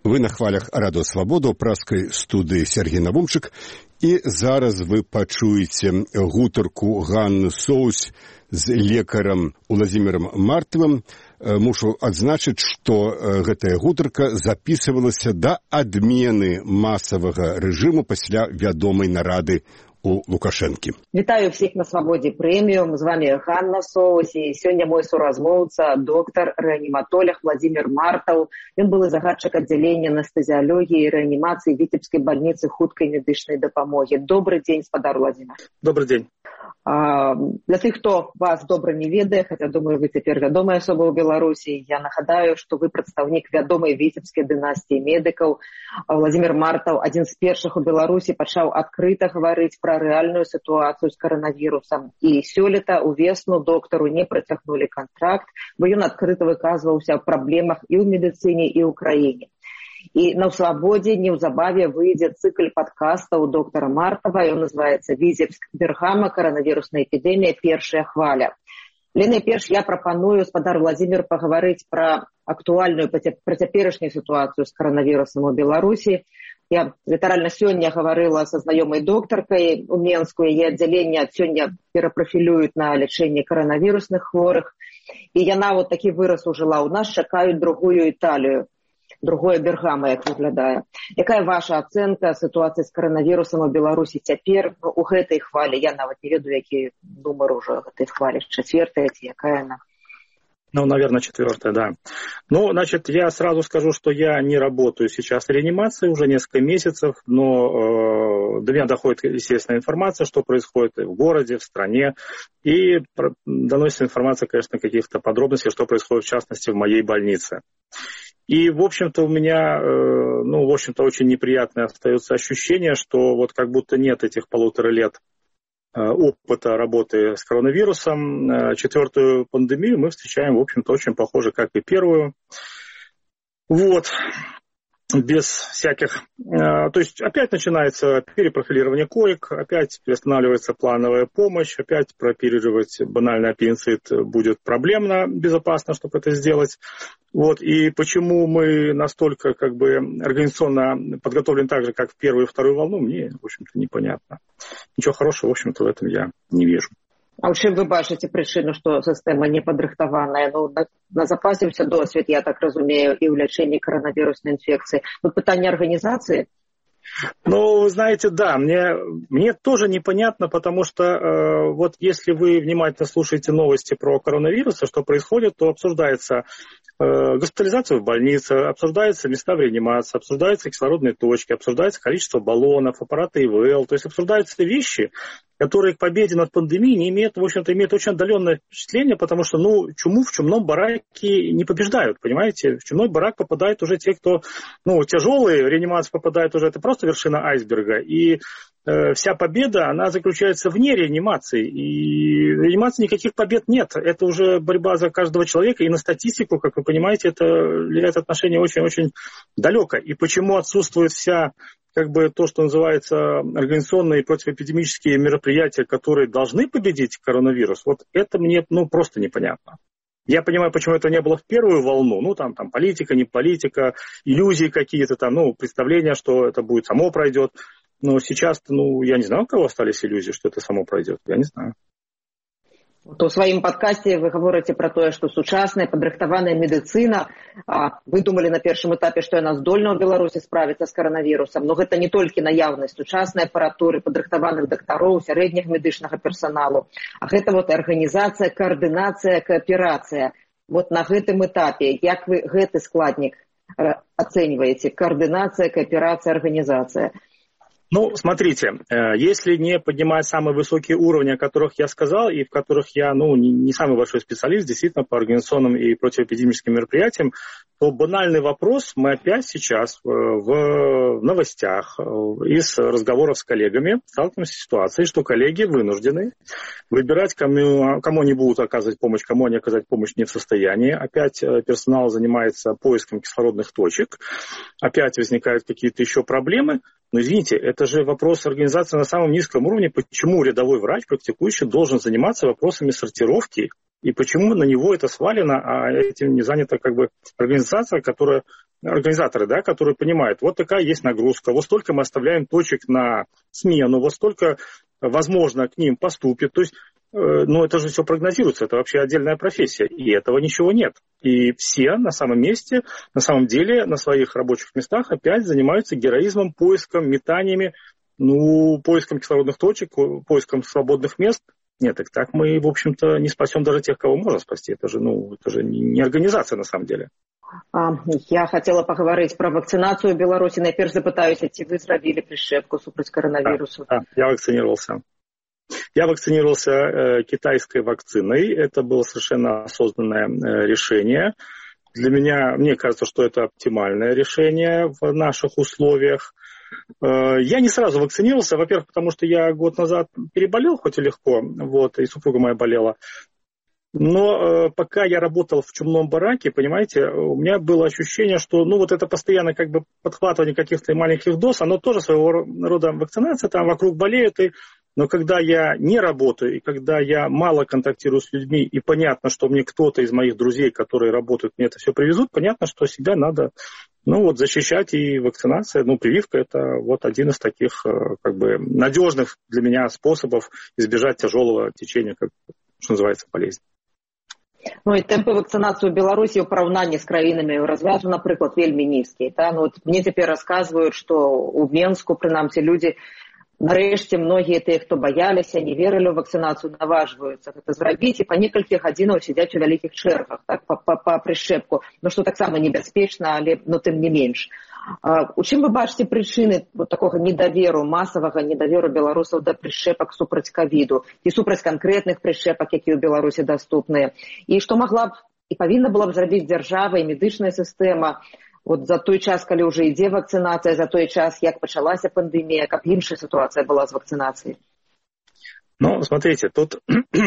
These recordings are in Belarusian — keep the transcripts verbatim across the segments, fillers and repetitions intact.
Вы на хвалях Радио Свабода ў праскай студыі Сергей Навумчык, і зараз вы пачуеце гутарку Ганны Соус з лекарам Уладзімірам Мартавым. Мушу адзначыць, што гэтая гутарка запісывалася да адмены масавага рэжыму пасля вядомай нарады у Лукашэнкі. Вітаю всіх на Свабодзе прэміум. З вами Ганна Соус, і сёння мой суразмоўца, доктар-рэаніматолог Владзімір Мартаў. Ён былы загадчык аддзялення анестэзіялогіі і рэанімацыі Віцебскай бальніцы хуткай медычнай дапамогі. Добрый дзень, спадар Владзімір. Добрый дзень. А, для тых, хто вас добра не ведае, хаця, думаю, вы цяпер вядомая асоба ў Беларусі, я нагадаю, што вы прадстаўнік вядомай віцебскай дынастыі медыкаў. Владзімір Мартаў адзін з першых у Беларусі пачаў адкрыта гаварыць пра рэальную сітуацыю з каранавірусам. І сёлета ўвесну доктару не працягнулі кантракт, бо ён адкрыта выказваўся аб праблемах і ў медыцыне, і ў краіне. І на Свабодзе неўзабаве выйдзе цыкль падкастаў доктара Мартава, ён называецца «Віцебск Бергама. Каранавірусная эпідэмія. Першая хваля». Але найперш я прапаную, спадар Владзімір, пагаварыць пра актуальную, пра цяперашнюю сітуацыю з каранавірусам у Беларусі. Я літаральна сёння гаварыла са знаёмай доктаркай у Менску, яе аддзяленне сёння перапрафілююць на лячэнне каранавірусных хворых. І яна вот такі выраз ужыла. У нас чакаюць другую Італію. Другое Бергама, як выглядае. Якая ваша ацэнка сітуацыі з каранавірусам у Беларусі цяпер, ну, у гэтай хвалі? Я нават не ведаю, які нумар уже гэтай хвалі, чацвёртая ці якая она? Ну, наверное, четвертая, да. Ну, значит, я сразу скажу, что я не работаю сейчас в реанимации уже несколько месяцев, но э, до меня доходит, естественно, информация, что происходит в городе, в стране, и доносится информация, конечно, каких-то подробностей, что происходит, в частности, в моей больнице. И, в общем-то, у меня, ну, в общем-то, очень неприятное остается ощущение, что вот как будто нет этих полутора лет опыта работы с коронавирусом. Четвертую пандемию мы встречаем, в общем-то, очень похоже, как и первую. Вот. Без всяких... То есть опять начинается перепрофилирование коек, опять приостанавливается плановая помощь, опять прооперировать банальный аппендицит будет проблемно, безопасно, чтобы это сделать. Вот. И почему мы настолько как бы организационно подготовлены так же, как в первую и вторую волну, мне, в общем-то, непонятно. Ничего хорошего, в общем-то, в этом я не вижу. А ў чым вы бачыце прычыну, што сістэма не падрыхтаваная? Ну, на, на запасе ўся досвед, я так разумею, і ў лячэнні коронавіруснай інфекцыі. Ну, пытанне арганізацыі? Ну, вы знаете, да, мне, мне тоже непонятно, потому что э, вот если вы внимательно слушаете новости про коронавирус, что происходит, то обсуждается э, госпитализация в больнице, обсуждаются места в реанимации, обсуждаются кислородные точки, обсуждается количество баллонов, аппараты ИВЛ, то есть обсуждаются вещи, которые к победе над пандемией не имеют, в общем-то, имеют очень отдаленное впечатление, потому что, ну, чуму в чумном бараке не побеждают, понимаете? В чумной барак попадают уже те, кто, ну, тяжелые, в реанимацию попадают уже, это просто вершина айсберга. И э, вся победа, она заключается вне реанимации. И в реанимации никаких побед нет. Это уже борьба за каждого человека. И на статистику, как вы понимаете, это влияет отношение очень-очень далеко. И почему отсутствует вся... как бы то, что называется организационные противоэпидемические мероприятия, которые должны победить коронавирус, вот это мне, ну, просто непонятно. Я понимаю, почему это не было в первую волну, ну, там, там политика, не политика, иллюзии какие-то там, ну, представления, что это будет само пройдет, но сейчас, ну, я не знаю, у кого остались иллюзии, что это само пройдет, я не знаю. То ў сваім падкасці вы гаворыце пра тое, што сучасная падрыхтаваная медыцына, вы думалі на першым этапе, што яна здольна ў Беларусі справіцца з каранавірусам, но гэта не толькі наяўнасць сучаснай апаратуры, падрыхтаваных дактароў, сярэдняга медычнага персаналу, а гэта вот арганізацыя, каардынацыя, кааперацыя. Вот на гэтым этапе, як вы гэты складнік ацэньваеце? Координация, кооперация, организация. Ну, смотрите, если не поднимать самые высокие уровни, о которых я сказал, и в которых я, ну, не самый большой специалист, действительно, по организационным и противоэпидемическим мероприятиям, то банальный вопрос мы опять сейчас в новостях, из разговоров с коллегами сталкиваемся с ситуацией, что коллеги вынуждены выбирать, кому, кому они будут оказывать помощь, кому они оказать помощь не в состоянии. Опять персонал занимается поиском кислородных точек, опять возникают какие-то еще проблемы. Но извините, это же вопрос организации на самом низком уровне. Почему рядовой врач, практикующий, должен заниматься вопросами сортировки? И почему на него это свалено, а этим не занята как бы организация, которая организаторы, да, которые понимают, вот такая есть нагрузка, вот столько мы оставляем точек на смену, вот столько, возможно, к ним поступит. То есть, ну, это же все прогнозируется, это вообще отдельная профессия, и этого ничего нет. И все на самом месте, на самом деле, на своих рабочих местах опять занимаются героизмом, поиском, метаниями, ну, поиском кислородных точек, поиском свободных мест. Нет, так, так мы, в общем-то, не спасем даже тех, кого можно спасти. Это же, ну, это же не организация на самом деле. Я хотела поговорить про вакцинацию в Беларуси. Найперш запытаюся, ці вы зрабілі прышчэпку супраць коронавирусу? Да, да, я вакцинировался. Я вакцинировался э, китайской вакциной. Это было совершенно осознанное э, решение. Для меня, мне кажется, что это оптимальное решение в наших условиях. Я не сразу вакцинировался, во-первых, потому что я год назад переболел, хоть и легко, вот, и супруга моя болела. Но э, пока я работал в чумном бараке, понимаете, у меня было ощущение, что, ну, вот это постоянно как бы подхватывание каких-то маленьких доз, оно тоже своего рода вакцинация, там вокруг болеют, и... но когда я не работаю, и когда я мало контактирую с людьми, и понятно, что мне кто-то из моих друзей, которые работают, мне это все привезут, понятно, что себя надо, ну, вот, защищать, и вакцинация, ну, прививка, это вот один из таких, как бы, надежных для меня способов избежать тяжелого течения, как, что называется, болезни. Ну і темпы вакцинацыі ў Беларусі ў параўнанні з краінамі развязу, напрыклад, вельмі нізкія. Та? Ну, вот мне цяпер расказваюць, што ў Менску, прынамсі, людзі, нарэшце, многія тыя, хто баяліся, не верылі ў вакцынацыю, наважваюцца гэта зрабіць і па некалькі гадзінаў сядзяць у вялікіх чэргах, так, па, па, па прышчэпку, ну, што таксама небяспечна, але, ну, тым не менш. У чым вы бачыце прычыны вот такога недаверу, масавага недаверу беларусаў да прышчэпак супраць ковіду і супраць канкрэтных прышчэпак, якія ў Беларусі даступныя? І што магла б і павінна была б зрабіць дзяржава і медычная сістэма вот за той час, калі ўжо ідзе вакцынацыя, за той час, як пачалася пандэмія, каб іншая сітуацыя была з вакцынацыяй? Ну, смотрите, тут...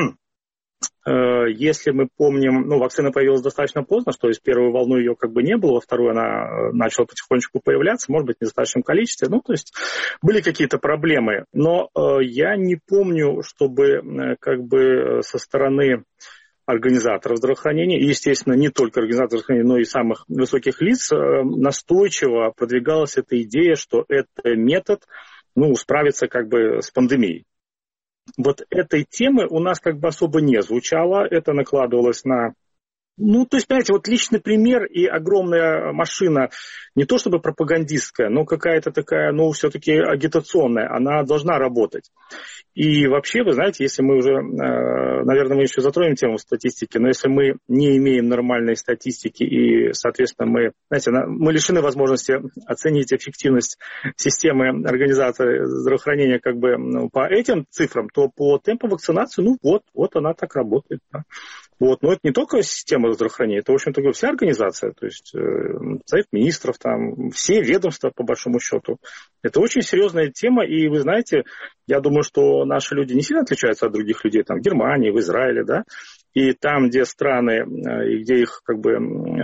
Если мы помним, ну, вакцина появилась достаточно поздно, что из первой волны ее как бы не было, во второй она начала потихонечку появляться, может быть, в недостаточном количестве, ну, то есть были какие-то проблемы, но э, я не помню, чтобы э, как бы со стороны организаторов здравоохранения, и, естественно, не только организаторов здравоохранения, но и самых высоких лиц, э, настойчиво продвигалась эта идея, что это метод, ну, справиться как бы с пандемией. Вот этой темы у нас как бы особо не звучало, это накладывалось на... Ну, то есть, понимаете, вот личный пример и огромная машина, не то чтобы пропагандистская, но какая-то такая, ну, все-таки агитационная, она должна работать. И вообще, вы знаете, если мы уже, наверное, мы еще затронем тему статистики, но если мы не имеем нормальной статистики и, соответственно, мы, знаете, мы лишены возможности оценить эффективность системы организации здравоохранения как бы, ну, по этим цифрам, то по темпу вакцинации, ну, вот, вот она так работает, да. Вот. Но это не только система здравоохранения, это, в общем-то, вся организация, то есть э, Совет министров, там, все ведомства, по большому счету. Это очень серьезная тема, и вы знаете, я думаю, что наши люди не сильно отличаются от других людей, там, в Германии, в Израиле, да, и там, где страны, и где их, как бы, э,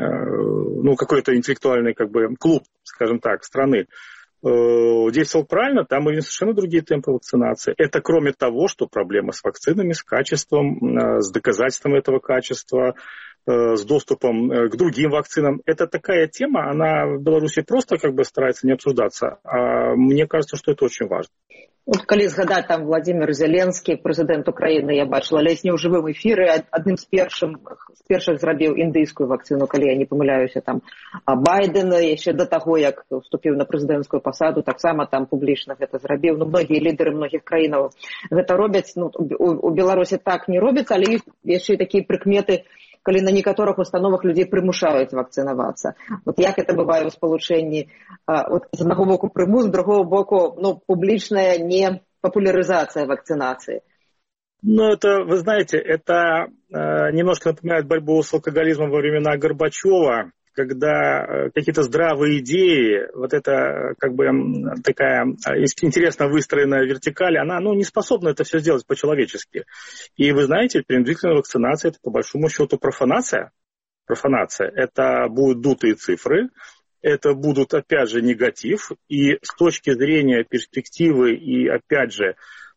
ну, какой-то интеллектуальный, как бы, клуб, скажем так, страны, действовал правильно, там были совершенно другие темпы вакцинации. Это кроме того, что проблемы с вакцинами, с качеством, с доказательством этого качества, с доступом к другим вакцинам. Это такая тема, она в Беларуси просто как бы старается не обсуждаться. А мне кажется, что это очень важно. Вот, калі згадаць, там Владимир Зеленский, президент Украины, я бачила, ледзь не ў жывым эфіры, адным з першых, з першых зрабіў індыйскую вакцину, калі я не памыляюся, там, а Байден еще до того, як уступіў на президентскую посаду, таксама там публічна гэта зрабіў. Ну, многие лидеры многих краінаў гэта робяць, ну, у, у Беларусі так не робіцца, але ёсць яшчэ і такія прыкметы, калі на некаторых установах людей прымушаюць вакцынавацца. Вот як это бывае ў спалучэнні, вот, з аднаго боку прымус, з другого боку, ну, публічная не популяризация вакцинации? Ну, это, вы знаете, это э, немножко напоминает борьбу с алкоголизмом во времена Горбачева, когда какие-то здравые идеи, вот эта как бы такая интересно выстроенная вертикаль, она, ну, не способна это все сделать по-человечески. И вы знаете, принудительная вакцинация — это по большому счету профанация. Профанация. Это будут дутые цифры, это будут, опять же, негатив. И с точки зрения перспективы и, опять же,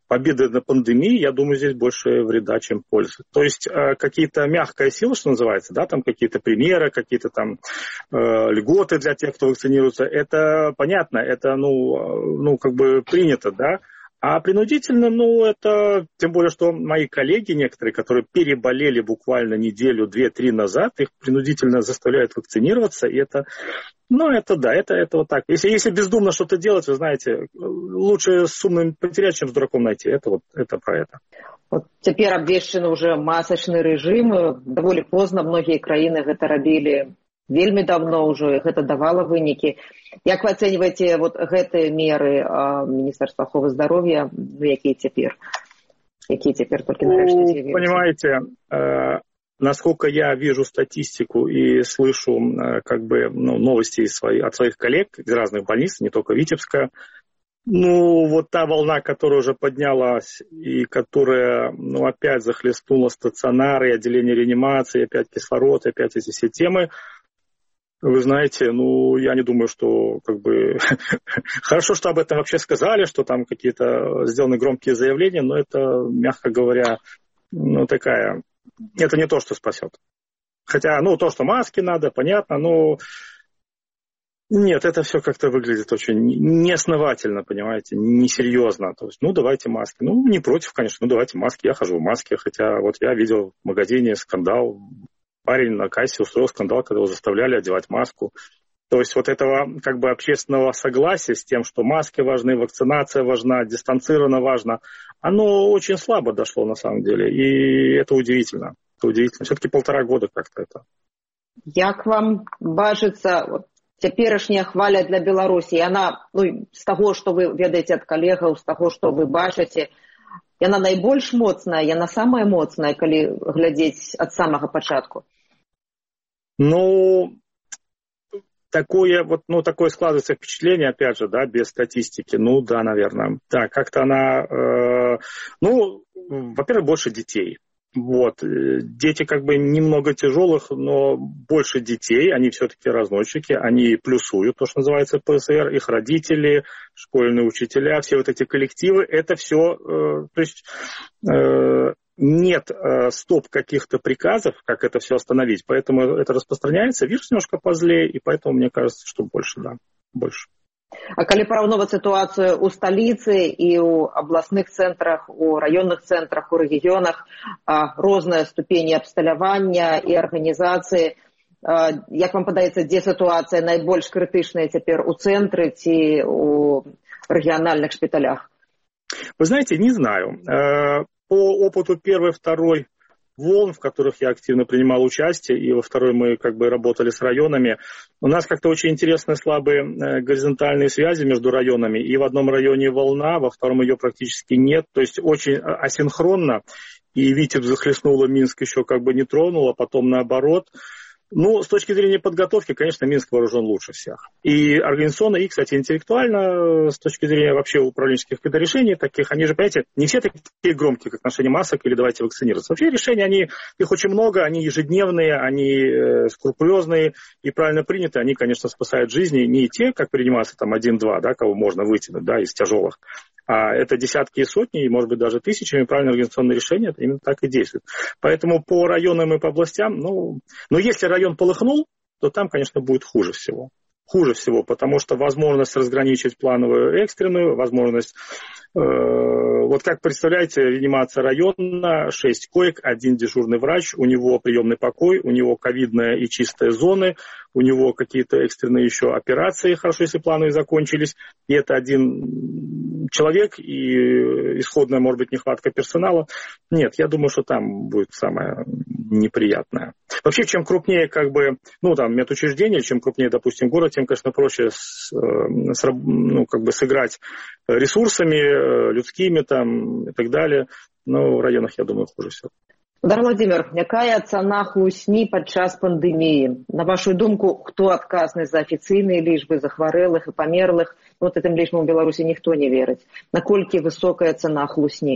победы на пандемии, я думаю, здесь больше вреда, чем пользы. То есть э, какие-то мягкая сила, что называется, да, там какие-то примеры, какие-то там э, льготы для тех, кто вакцинируется, это понятно, это, ну, ну, как бы принято, да. А принудительно, ну, это, тем более, что мои коллеги некоторые, которые переболели буквально неделю, две-три назад, их принудительно заставляют вакцинироваться, и это, ну, это да, это, это вот так. Если, если бездумно что-то делать, вы знаете, лучше с умным потерять, чем с дураком найти. Это вот, это про это. Вот теперь обвешчаны уже масочный режим, довольно поздно многие краины это рабілі. Вельмі давно ўжо гэта давала вынікі. Як вы ацэньваеце вот гэтыя меры Міністэрства аховы здароўя, ну, якія цяпер? Якія цяпер только нарэшце з'явіліся? Понимаете, э, насколько я вижу статистику и слышу э, как бы, ну, новости свои, от своих коллег из разных больниц, не только Витебска, ну, вот та волна, которая уже поднялась и которая, ну, опять захлестнула стационары, отделение реанимации, опять кислород, опять эти все темы, вы знаете, ну, я не думаю, что как бы хорошо, что об этом вообще сказали, что там какие-то сделаны громкие заявления, но это, мягко говоря, ну, такая, это не то, что спасет. Хотя, ну, то, что маски надо, понятно, но нет, это все как-то выглядит очень неосновательно, понимаете, несерьезно. То есть, ну, давайте маски. Ну, не против, конечно, ну, давайте маски. Я хожу в маске, хотя вот я видел в магазине скандал. Парень на кассе устроил скандал, когда его заставляли одевать маску. То есть вот этого как бы общественного согласия с тем, что маски важны, вакцинация важна, дистанцировано важно, оно очень слабо дошло на самом деле. И это удивительно. Это удивительно. Все-таки полтора года как-то это. Як вам бачыцца вот, цяперашняя хваля для Беларусі? Яна, ну, з таго, што вы ведаеце ад калегаў, з таго, што вы бачыце, яна найбольш моцная, яна самая моцная, калі глядзець ад самага пачатку? Ну, такое вот, ну, такое складывается впечатление, опять же, да, без статистики. Ну, да, наверное. Да, как-то она, э, ну, во-первых, больше детей. Вот. Дети как бы немного тяжелых, но больше детей, они все-таки разносчики, они плюсуют, то, что называется ПСР, их родители, школьные учителя, все вот эти коллективы, это все, э, то есть э, нет э, стоп каких-то приказов, как это все остановить, поэтому это распространяется, вирус немножко позлее, и поэтому мне кажется, что больше, да, больше. А калі параўноўваць сітуацыю ў сталіцы і ў абласных цэнтрах, у раённых цэнтрах, у рэгіёнах, розныя ступені абсталявання і арганізацыі, як вам падаецца, дзе сітуацыя найбольш крытычная цяпер, у цэнтры ці у рэгіянальных шпіталях? Вы знаете, не знаю. По опыту первой, второй волн, в которых я активно принимал участие, и во второй мы как бы работали с районами, у нас как-то очень интересные слабые горизонтальные связи между районами, и в одном районе волна, во втором ее практически нет, то есть очень асинхронно, и Витебск захлестнуло, Минск еще как бы не тронуло, потом наоборот. Ну, с точки зрения подготовки, конечно, Минск вооружен лучше всех. И организационно, и, кстати, интеллектуально, с точки зрения вообще управленческих решений таких, они же, понимаете, не все такие громкие, как ношение масок или давайте вакцинироваться. Вообще решения, они, их очень много, они ежедневные, они э, скрупулезные и правильно приняты. Они, конечно, спасают жизни. Не те, как приниматься там один-два, да, кого можно вытянуть, да, из тяжелых. А это десятки и сотни, и, может быть, даже тысячами правильные организационные решения, это именно так и действует. Поэтому по районам и по областям, ну, но если район полыхнул, то там, конечно, будет хуже всего. Хуже всего, потому что возможность разграничить плановую и экстренную, возможность, э, вот как представляете, реанимация района, шесть коек, один дежурный врач, у него приемный покой, у него ковидная и чистая зоны, у него какие-то экстренные еще операции, хорошо, если плановые закончились, и это один человек, и исходная, может быть, нехватка персонала. Нет, я думаю, что там будет самое неприятное. Вообще, чем крупнее, как бы, ну, там, медучреждение, чем крупнее, допустим, город, тем, конечно, проще с, с, ну, как бы сыграть ресурсами, людскими там, и так далее. Но в районах, я думаю, хуже всего. Дар Владимир, якая цана хлусні падчас пандэміі? На вашу думку, хто адказны за афіцыйныя лічбы захварэлых і памерлых? Вот этим лічбам у Беларусі ніхто не верыць. Наколькі высокая цана хлусні?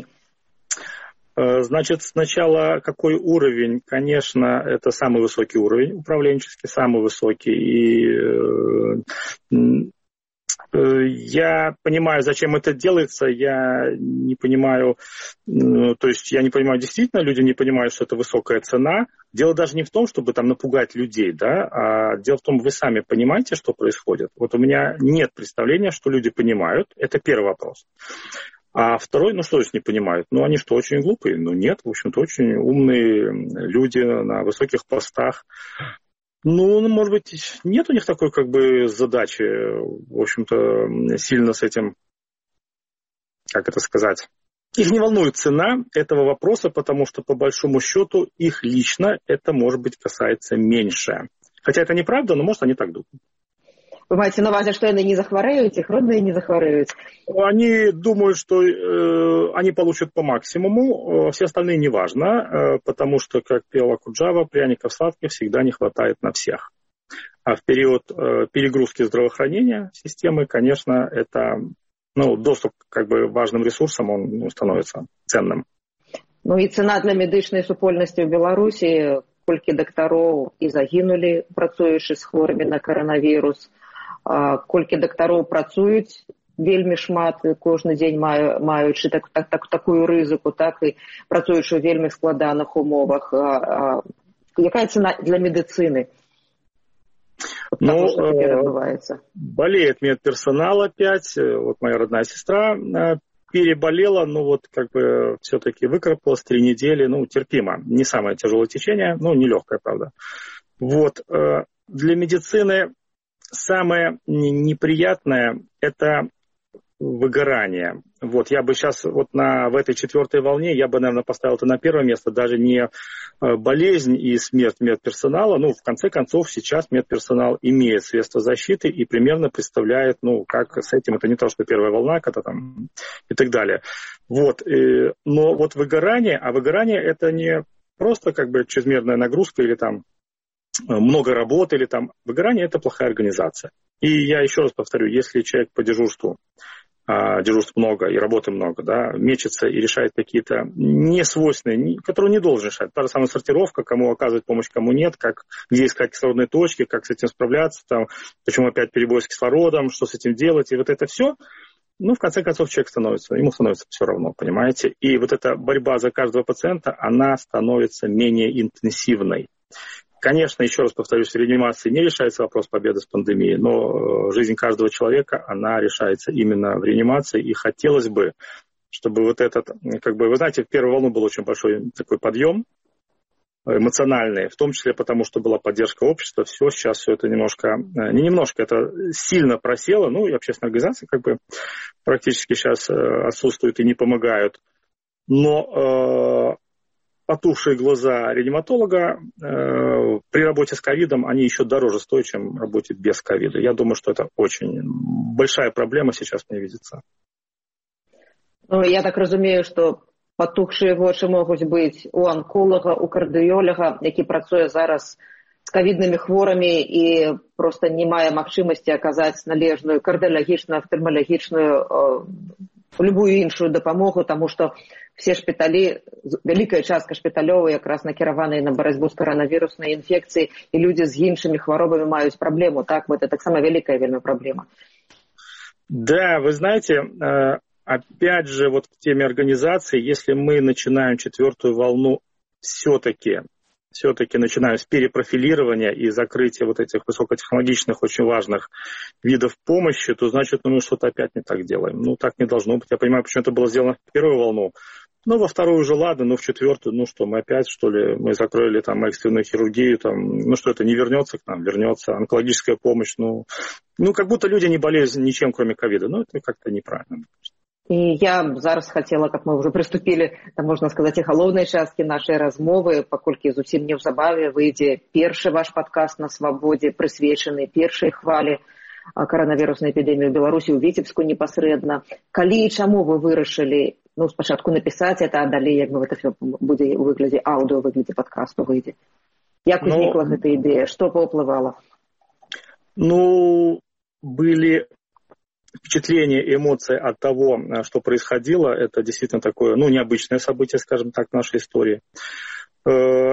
Значит, сначала какой уровень? Конечно, это самый высокий уровень управленческий, самый высокий. И Я понимаю, зачем это делается, я не понимаю, ну, то есть я не понимаю, действительно, люди не понимают, что это высокая цена. Дело даже не в том, чтобы там напугать людей, да, а дело в том, вы сами понимаете, что происходит. Вот у меня нет представления, что люди понимают, это первый вопрос. А второй, ну что есть не понимают? Ну они что, очень глупые? Ну нет, в общем-то, очень умные люди на высоких постах. Ну, может быть, нет у них такой как бы задачи, в общем-то, сильно с этим, как это сказать, их не волнует цена этого вопроса, потому что, по большому счету, их лично это, может быть, касается меньше. Хотя это неправда, но, может, они так думают. Вы маете на увазі, что они не захвореют, их родные не захвореют? Они думают, что э, они получат по максимуму, все остальные не важно, э, потому что, как пела Куджава, пряников сладких всегда не хватает на всех. А в период э, перегрузки здравоохранения системы, конечно, это, ну, доступ к как бы важным ресурсам, он ну, становится ценным. Ну и цена для медычнай супольнасці ў Беларусі, колькі дактароў і загінулі, працуючы з хворымі на каранавірус, колькі дактароў працуюць вельмі шмат, кожны дзень маю, маючы так, так, так, такую рызыку, так і працуючы ў вельмі складаных умовах. А, а, якая цена для медицины? Вот ну, того, что теперь отбывается. Болеет медперсонал опять. Вот моя родная сестра переболела, но вот как бы все-таки выкарабкалась три недели, ну, терпимо. Не самое тяжелое течение, ну, нелегкое, правда. Вот. Для медицины самое неприятное – это выгорание. Вот, я бы сейчас вот на, в этой четвертой волне, я бы, наверное, поставил это на первое место, даже не болезнь и смерть медперсонала. Ну, в конце концов, сейчас медперсонал имеет средства защиты и примерно представляет, ну, как с этим, это не то, что первая волна, когда там и так далее. Вот, но вот выгорание, а выгорание это не просто как бы чрезмерная нагрузка или там много работы, или там выгорание – это плохая организация. И я еще раз повторю, если человек по дежурству, а, дежурств много и работы много, да, мечется и решает какие-то несвойственные, которые не должен решать. Та же самая сортировка, кому оказывать помощь, кому нет, как, где искать кислородные точки, как с этим справляться, там, почему опять перебой с кислородом, что с этим делать, и вот это все. Ну, в конце концов, человек становится, ему становится все равно, понимаете? И вот эта борьба за каждого пациента, она становится менее интенсивной. Конечно, еще раз повторюсь, в реанимации не решается вопрос победы с пандемией, но жизнь каждого человека, она решается именно в реанимации. И хотелось бы, чтобы вот этот, как бы, вы знаете, в первую волну был очень большой такой подъем эмоциональный, в том числе потому, что была поддержка общества. Все, сейчас все это немножко, не немножко, это сильно просело. Ну, и общественные организации как бы практически сейчас отсутствуют и не помогают. Но потухшие глаза реаниматолога э, при работе с ковидом, они еще дороже стоят, чем работе без ковида. Я думаю, что это очень большая проблема сейчас мне видится. Ну, я так разумею, что потухшие вочы могут быть у онколога, у кардыёлага, які працуе зараз з ковидными хворыми и просто не мае магчымасці аказаць належную кардыялагічную, офтальмалагічную, э, любую іншую дапамогу, тому что все шпіталі, вялікая частка шпіталёў якраз накіраваныя на барацьбу з каранавіруснай інфекцыяй, і людзі з іншымі хваробамі маюць праблему, так? Это таксама вялікая вельмі праблема. Да, вы знаете, опять же, вот к теме организации, если мы начинаем четвертую волну все-таки, все-таки начинаем с перепрофилирования и закрытия вот этих высокотехнологичных, очень важных видов помощи, то значит, ну, мы что-то опять не так делаем. Ну, так не должно быть. Я понимаю, почему это было сделано в первую волну. Ну, во вторую уже ладно, но в четвертую, ну что, мы опять, что ли, мы закрыли там экстренную хирургию, там, ну что, это не вернется к нам, вернется онкологическая помощь, ну, ну как будто люди не болеют ничем, кроме ковида. Ну, это как-то неправильно. І я зараз хотела, как мы уже приступили, там, можна сказаць, і галоўнай часткі нашай размовы, паколькі зусім неўзабаве выйдзе першы ваш падкаст на свабодзе, прысвечаны першай хвалі каранавіруснай эпідэміі ў Беларусі, у Віцебску непасрэдна. Калі і чаму вы вырашылі, ну, спачатку напісаць это, а далей, як бы гэта все будзе ў выглядзе аўдыо, ў выглядзе падкасту выйдзе. Як узнікла ну, гэта ідэя? Што паўплывала? Ну, были впечатления и эмоции от того, что происходило. Это действительно такое, ну, необычное событие, скажем так, в нашей истории.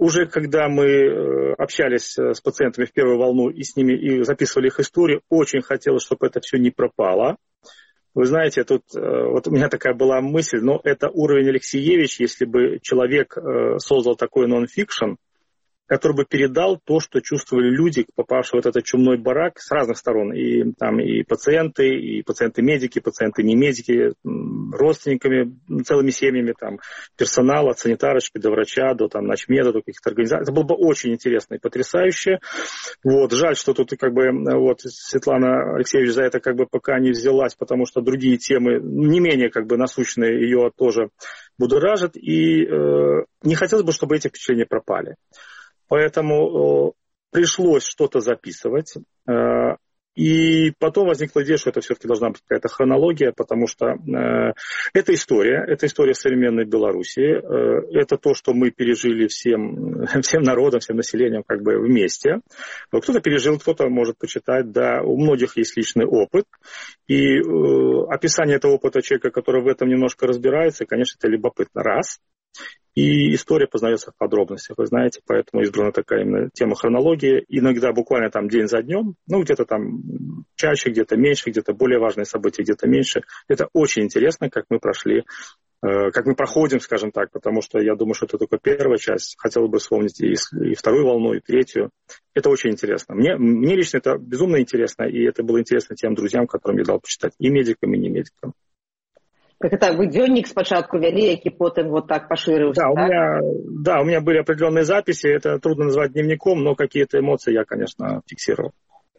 уже когда мы общались с пациентами в первую волну и с ними и записывали их истории, очень хотелось, чтобы это все не пропало. Вы знаете, тут вот у меня такая была мысль, но это уровень Алексеевич, если бы человек создал такой нон-фикшн, который бы передал то, что чувствовали люди, попавшие в этот чумной барак с разных сторон. И там и пациенты, и пациенты-медики, пациенты-не-медики, родственниками, целыми семьями, там, персонала, от санитарочки до врача, до там, начмеда, до каких-то организаций. Это было бы очень интересно и потрясающе. Вот. Жаль, что тут как бы вот, Светлана Алексеевич за это как бы пока не взялась, потому что другие темы, не менее как бы насущные, ее тоже будоражат. И э, не хотелось бы, чтобы эти впечатления пропали. Поэтому э, пришлось что-то записывать. Э, и потом возникла идея, что это все-таки должна быть какая-то хронология, потому что э, это история, это история современной Белоруссии. Э, это то, что мы пережили всем, всем народом, всем населением как бы вместе. Кто-то пережил, кто-то может почитать. Да, у многих есть личный опыт. И э, описание этого опыта человека, который в этом немножко разбирается, конечно, это любопытно. Раз. И история познается в подробностях, вы знаете, поэтому избрана такая именно тема хронологии. Иногда буквально там день за днем, ну где-то там чаще, где-то меньше, где-то более важные события, где-то меньше. Это очень интересно, как мы прошли, как мы проходим, скажем так, потому что я думаю, что это только первая часть. Хотел бы вспомнить и, и вторую волну, и третью. Это очень интересно. Мне, мне лично это безумно интересно, и это было интересно тем друзьям, которым я дал почитать, и медикам, и не медикам. Как это, вы дзённік спочатку вели, який потом вот так поширился, да, так? У меня, да, у меня были определенные записи, это трудно назвать дневником, но какие-то эмоции я, конечно, фиксировал.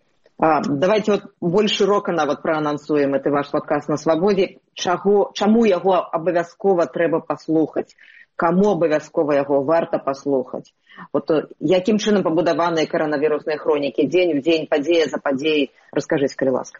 А, давайте вот больш широка нават праанансуем гэты ваш падкаст на свабодзе. Чаго, чаму яго абавязкова трэба паслухаць? Каму абавязкова яго варта паслухаць? Вот якім чынам пабудаваныя каранавірусныя хронікі? Дзень в дзень, падзея за падзеяй. Раскажыце, калі ласка.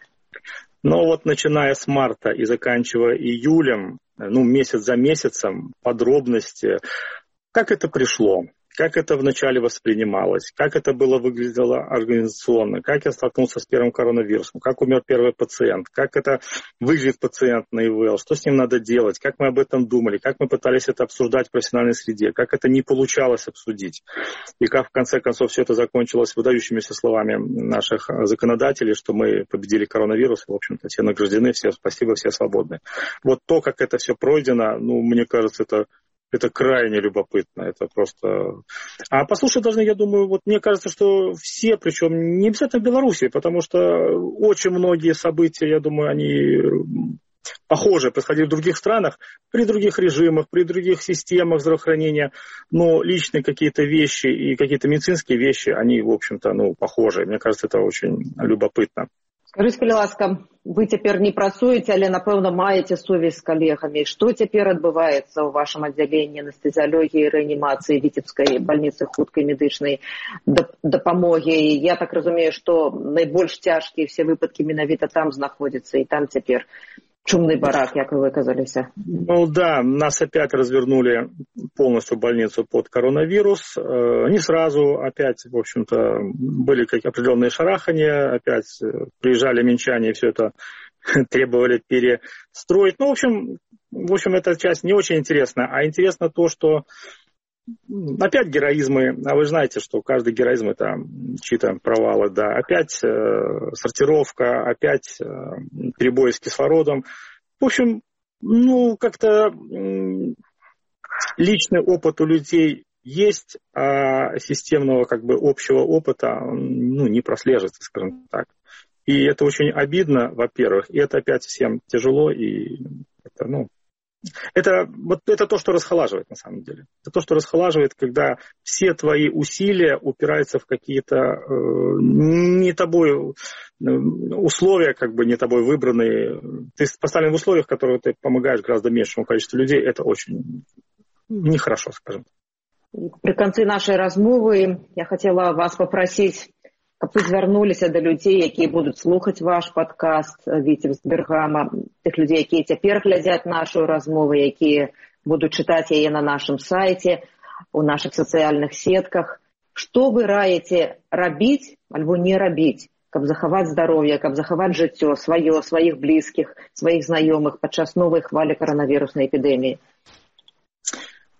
Но вот начиная с марта и заканчивая июлем, ну, месяц за месяцем, подробности, как это пришло, как это вначале воспринималось, как это было выглядело организационно, как я столкнулся с первым коронавирусом, как умер первый пациент, как это выглядит пациент на ИВЛ, что с ним надо делать, как мы об этом думали, как мы пытались это обсуждать в профессиональной среде, как это не получалось обсудить, и как в конце концов все это закончилось выдающимися словами наших законодателей, что мы победили коронавирус, в общем-то все награждены, все спасибо, все свободны. Вот то, как это все пройдено, ну, мне кажется, это Это крайне любопытно, это просто... А послушать должны, я думаю, вот мне кажется, что все, причем не обязательно в Беларуси, потому что очень многие события, я думаю, они похожие, происходили в других странах, при других режимах, при других системах здравоохранения, но личные какие-то вещи и какие-то медицинские вещи, они, в общем-то, ну, похожи. Мне кажется, это очень любопытно. Скажите, калі ласка, вы цяпер не працуеце, але, напэўна, маеце сувязь з калегамі. Што цяпер адбываецца ў вашым аддзяленні анестэзіялогіі і рэанімацыі Віцебскай бальніцы хуткай медычнай дапамогі? Я так разумею, што найбольш цяжкія все выпадкі менавіта там знаходзяцца, і там цяпер чумный барак, как вы выказались. Ну да, нас опять развернули полностью больницу под коронавирус. Не сразу, опять, в общем-то, были какие-то определенные шарахания, опять приезжали минчане и все это требовали перестроить. Ну, в общем, в общем, эта часть не очень интересна, а интересно то, что опять героизмы, а вы знаете, что каждый героизм это чьи-то провалы, да, опять э, сортировка, опять э, перебои с кислородом. В общем, ну, как-то э, личный опыт у людей есть, а системного, как бы, общего опыта, ну, не прослеживается, скажем так. И это очень обидно, во-первых, и это опять всем тяжело, и это, ну, Это, вот это то, что расхолаживает на самом деле. Это то, что расхолаживает, когда все твои усилия упираются в какие-то э, не тобой условия, как бы не тобой выбранные. Ты поставлен в условиях, в которых ты помогаешь гораздо меньшему количеству людей. Это очень нехорошо, скажем. При конце нашей размовы я хотела вас попросить, каб вы звярнуліся да людзей, якія будуць слухаць ваш падкаст Віцебсбергама, тых людзей, якія цяпер глядзяць нашу размову, якія будуць чытаць яе на нашым сайце, у нашых сацыяльных сетках. Што вы раіце рабіць альбо не рабіць, каб захаваць здароўе, каб захаваць жыццё сваё, сваіх блізкіх, сваіх знаёмых падчас новай хвалі каранавіруснай эпідэміі?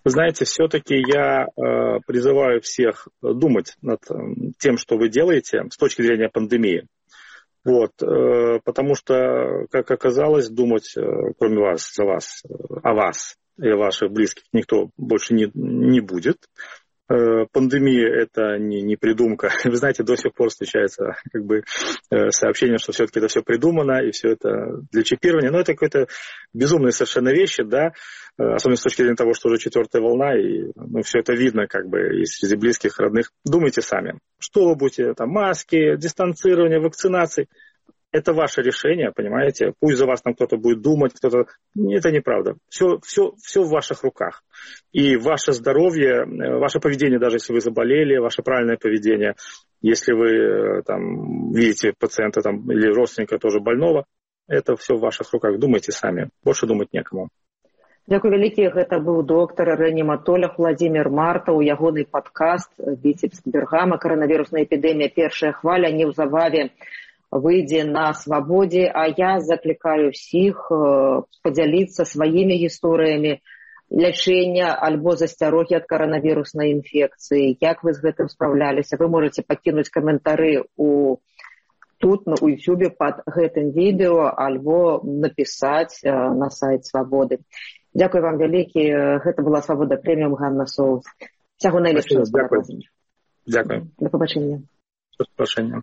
Вы знаете, все-таки я э, призываю всех думать над э, тем, что вы делаете с точки зрения пандемии. Вот, э, потому что, как оказалось, думать, э, кроме вас, за вас, э, о вас и о ваших близких никто больше не, не будет. Э, пандемия – это не, не придумка. Вы знаете, до сих пор встречается как бы, э, сообщение, что все-таки это все придумано, и все это для чипирования. Но это какие-то безумные совершенно вещи, да, особенно с точки зрения того, что уже четвертая волна, и ну, все это видно как бы и среди близких, родных. Думайте сами, что вы будете, там, маски, дистанцирование, вакцинации. Это ваше решение, понимаете? Пусть за вас там кто-то будет думать, кто-то... Это неправда. Все, все, все в ваших руках. И ваше здоровье, ваше поведение, даже если вы заболели, ваше правильное поведение, если вы там, видите пациента там, или родственника тоже больного, это все в ваших руках. Думайте сами. Больше думать некому. Дзякуй вялікі. Гэта быў доктар рэаніматолог Владзімір Мартаў, ягоны падкаст «Віцебск Бергама. Каранавірусная эпідэмія. Першая хваля» неўзабаве выйдзе на свабодзе, а я заклікаю ўсіх падзяліцца сваімі гісторыямі лячэння альбо засцярогі ад каранавіруснай інфекцыі. Як вы з гэтым спраўляліся? Вы можаце пакінуць каментары у тут, на YouTube под гэтым відэо, альбо напісаць на сайт Свабоды. Дзякуй вам вялікі. Гэта была Свабода Прэміум, Ганна Соус. Всяго найлепшага. Дзякуй. Дзякуй. До побачення. До побачення.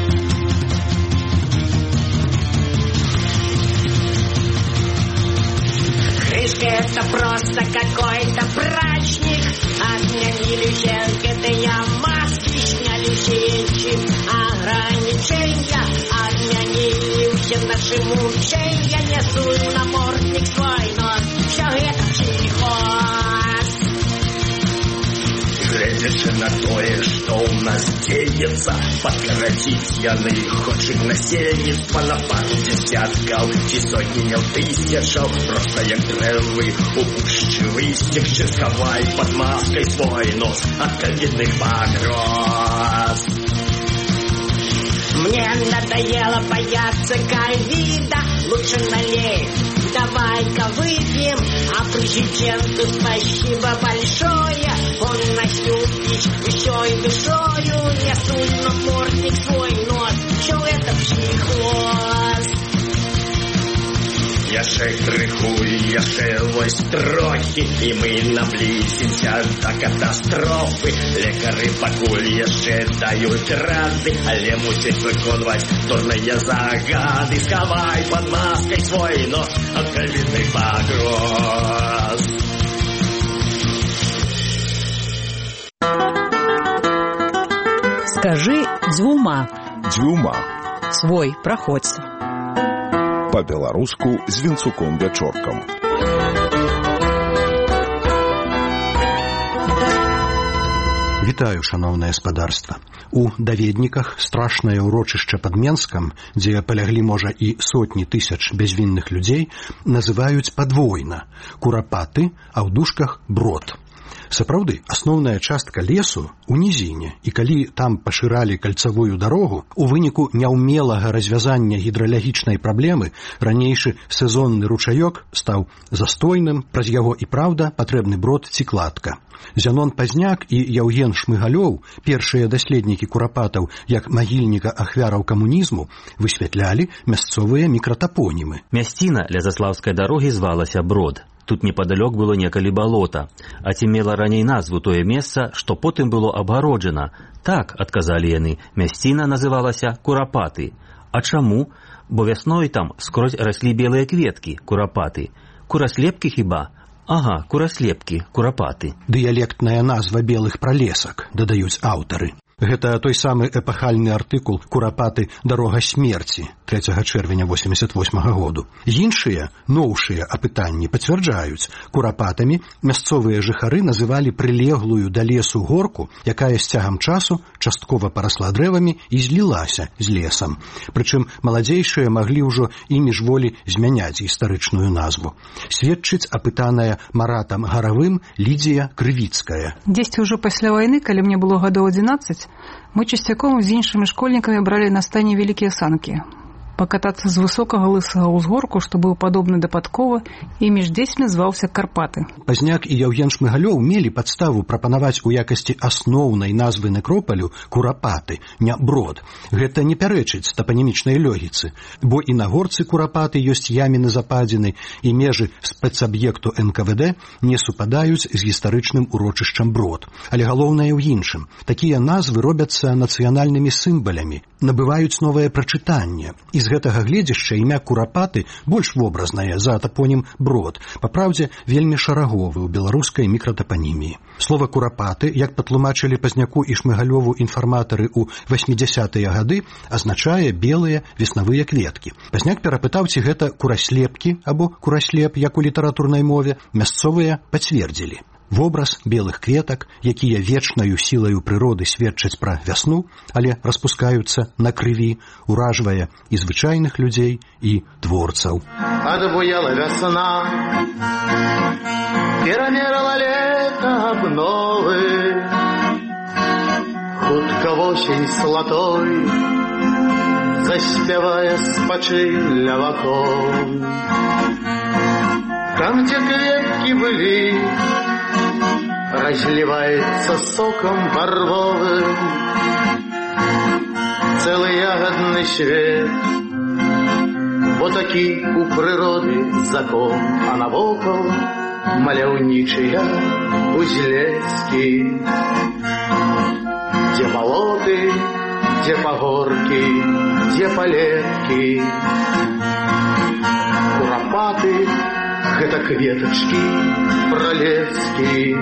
Крышка — это просто какой-то брачник. Отменили все ГТЯ, маски сняли все ограничения. Отменили все наши мучения. Несу намордник свой, но все это психоз. Глядячи на тое, что у нас деется, подкоротить яны хочет насельніцтва на пару десятков, ці сотні тысячаў, просто як дрэвы у пушчы лысцях, схавай под маской свой нос от ковидных погроз. Мне надоело бояться ковида, лучше налей, давай-ка выпьем, а президенту спасибо большое, он нас любит всей душою, несу намордник свой нос, все это психоз. Яшчэ крыху, яшчэ вось трохі, і мы наблізімся да катастрофы. Лекары пакуль яшчэ даюць рады, але мусіць выконваць дурныя загады. Схавай под маской свой нос ад ковідных пагроз. Скажи дзвюма. Дзвюма. Свой, праходзь. По-беларуску з Вінцуком Вячоркам. Вітаю, шановнае спадарства. У даведніках страшнае ўрочышча пад Менскам, дзе паляглі, можа, і сотні тысяч бязвінных людзей, называюць падвойна курапаты, а ў дужках брод. Сапраўды, асноўная частка лесу у нізіне, і калі там пашыралі кальцавую дарогу, у выніку няўмелага развязання гідралагічнай праблемы ранейшы сезонны ручаёк стаў застойным, праз яго і праўда патрэбны брод ці кладка. Зянон Пазняк і Яўген Шмыгалёў, першыя даследнікі курапатаў як магільніка ахвяраў камунізму, высвятлялі мясцовыя мікратапонімы. Мясціна ля заслаўскай дарогі звалася Брод. Тут непадалёк было некалі балота, а ці мела раней назву тое месца, што потым было абгароджана. Так, адказалі яны, мясціна называлася Курапаты. А чаму? Бо вясной там скрозь раслі белыя кветкі, курапаты. Кураслепкі хіба? Ага, кураслепкі, курапаты. Дыялектная назва белых пралесак, дадаюць аўтары. Гэта той самы эпахальны артыкул «Курапаты. Дарога смерці» трэцяга чэрвеня восемьдесят восьмага году. Іншыя, новшыя апытанні пацвярджаюць, курапатамі мясцовыя жыхары называлі прылеглую да лесу горку, якая з цягам часу часткова парасла дрэвамі і злілася з лесам. Прычым маладзейшыя маглі ўжо імі ж волі змяняць гістарычную назву. Сведчыць апытаная Маратам Гаравым Лідзія Крывіцкая. Дзесьці ўжо пасля вайны, калі мне было гадоў адзінаццаць, мы часцяком з іншымі школьнікамі бралі на стане вялікія санкі. Покататься з высокага лысага ўзгорку, што быў падобны да падковы, і між дзецьмі зваўся Карпаты. Пазняк і Яўген Шмыгалёў мелі падставу прапанаваць у якасці асноўнай назвы некропалю Курапаты, не Брод. Гэта не пярэчыць тапанімічнай логіцы, бо і на горцы Курапаты ёсць яміны западзіны, і межы спецаб'екту эн ка вэ дэ не супадаюць з гістарычным урочышчам Брод. Але галоўнае ў іншым. Такія назвы робяцца нацыянальнымі сімвалямі, набываюць новае прачытанне. І з гэтага гледзяшча імя Курапаты больш вобразнае за тапонім Брод, папраўдзе вельмі шараговы ў беларускай мікратапаніміі. Слова Курапаты, як патлумачылі Пазняку і Шмыгалёву інфарматары ў васьмідзясятыя гады, азначае белыя веснавыя кветкі. Пазняк перапытаў, ці гэта кураслепкі або кураслеп, як у літаратурнай мове, мясцовыя пацвердзілі. Вобраз белых кветак, якія вечнаю сілаю прыроды сведчаць пра вясну, але распускаюцца на крыві, уражвае і звычайных людзей, і творцаў. Адбуяла вясна, перамерала лета обновы, хутка восень слатой заспявае спачылля вакол. Там, дзе кветкі былі, разливается соком барвовым целый ягодный свет. Вот таки у природы закон, а навокал маляўнічыя узлескі, где болоты, где пагорки, где палетки. Курапаты — гэта кветачкі пралескі.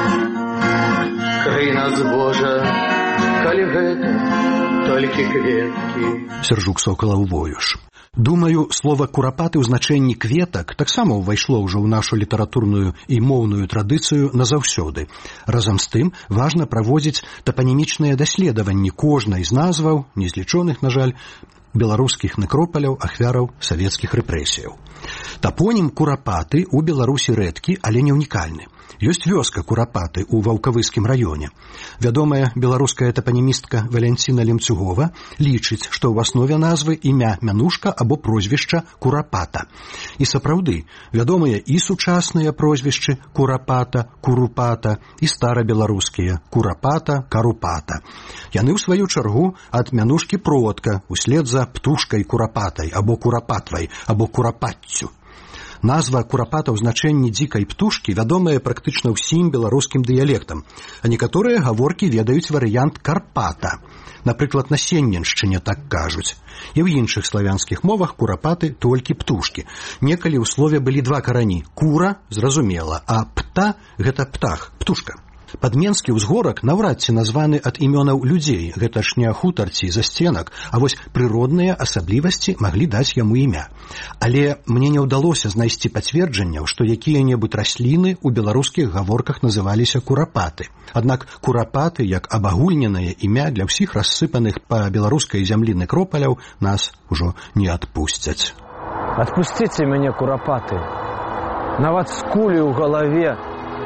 Крый нас, Божа, калі гэта толькі кветкі. Сяржук Сокалаў Воюш. Думаю, слова «курапаты» ў значэнні кветак таксама ўвайшло ўжо ў нашу літаратурную і моўную традыцыю назаўсёды. Разам з тым, важна праводзіць тапанімічныя даследаванні кожнай з назваў, незлічоных, на жаль, беларускіх некропаляў, ахвяраў савецкіх рэпрэсіяў. Тапонім Курапаты ў Беларусі рэдкі, але не ўнікальны. Ёсць вёска Курапаты ў Ваўкавыскім раёне. Вядомая беларуская тапанімістка Валянціна Лемцюгова лічыць, што ў аснове назвы імя мянушка або прозвішча Курапата. І сапраўды, вядомыя і сучасныя прозвішчы Курапата, Курупата, і старабеларускія Курапата, Карупата. Яны, ў сваю чаргу, ад мянушкі продка, услед за птушкай Курапатай, або Курапатвай, або Курапаццю. Назва Курапата ў значэнні дзікай птушкі вядомая практычна ўсім беларускім дыялектам, а некаторыя гаворкі ведаюць варыянт Карпата. Напрыклад, на Сенненшчыне так кажуць. І ў іншых славянскіх мовах Курапаты толькі птушкі. Некалі ў слове былі два карані. Кура — зразумела, а пта — гэта птах, птушка. Падменскі ўзгорак наўрад ці названы ад імёнаў людзей, гэта ж не хутар ці засценак, а вось прыродныя асаблівасці маглі даць яму імя. Але мне не ўдалося знайсці пацверджанняў, што якія-небудзь расліны ў беларускіх гаворках называліся курапаты. Аднак курапаты, як абагульненае імя для ўсіх рассыпаных па беларускай зямлі некропаляў, нас ужо не адпусцяць. Адпусціце мяне, курапаты, нават скулі ў галаве,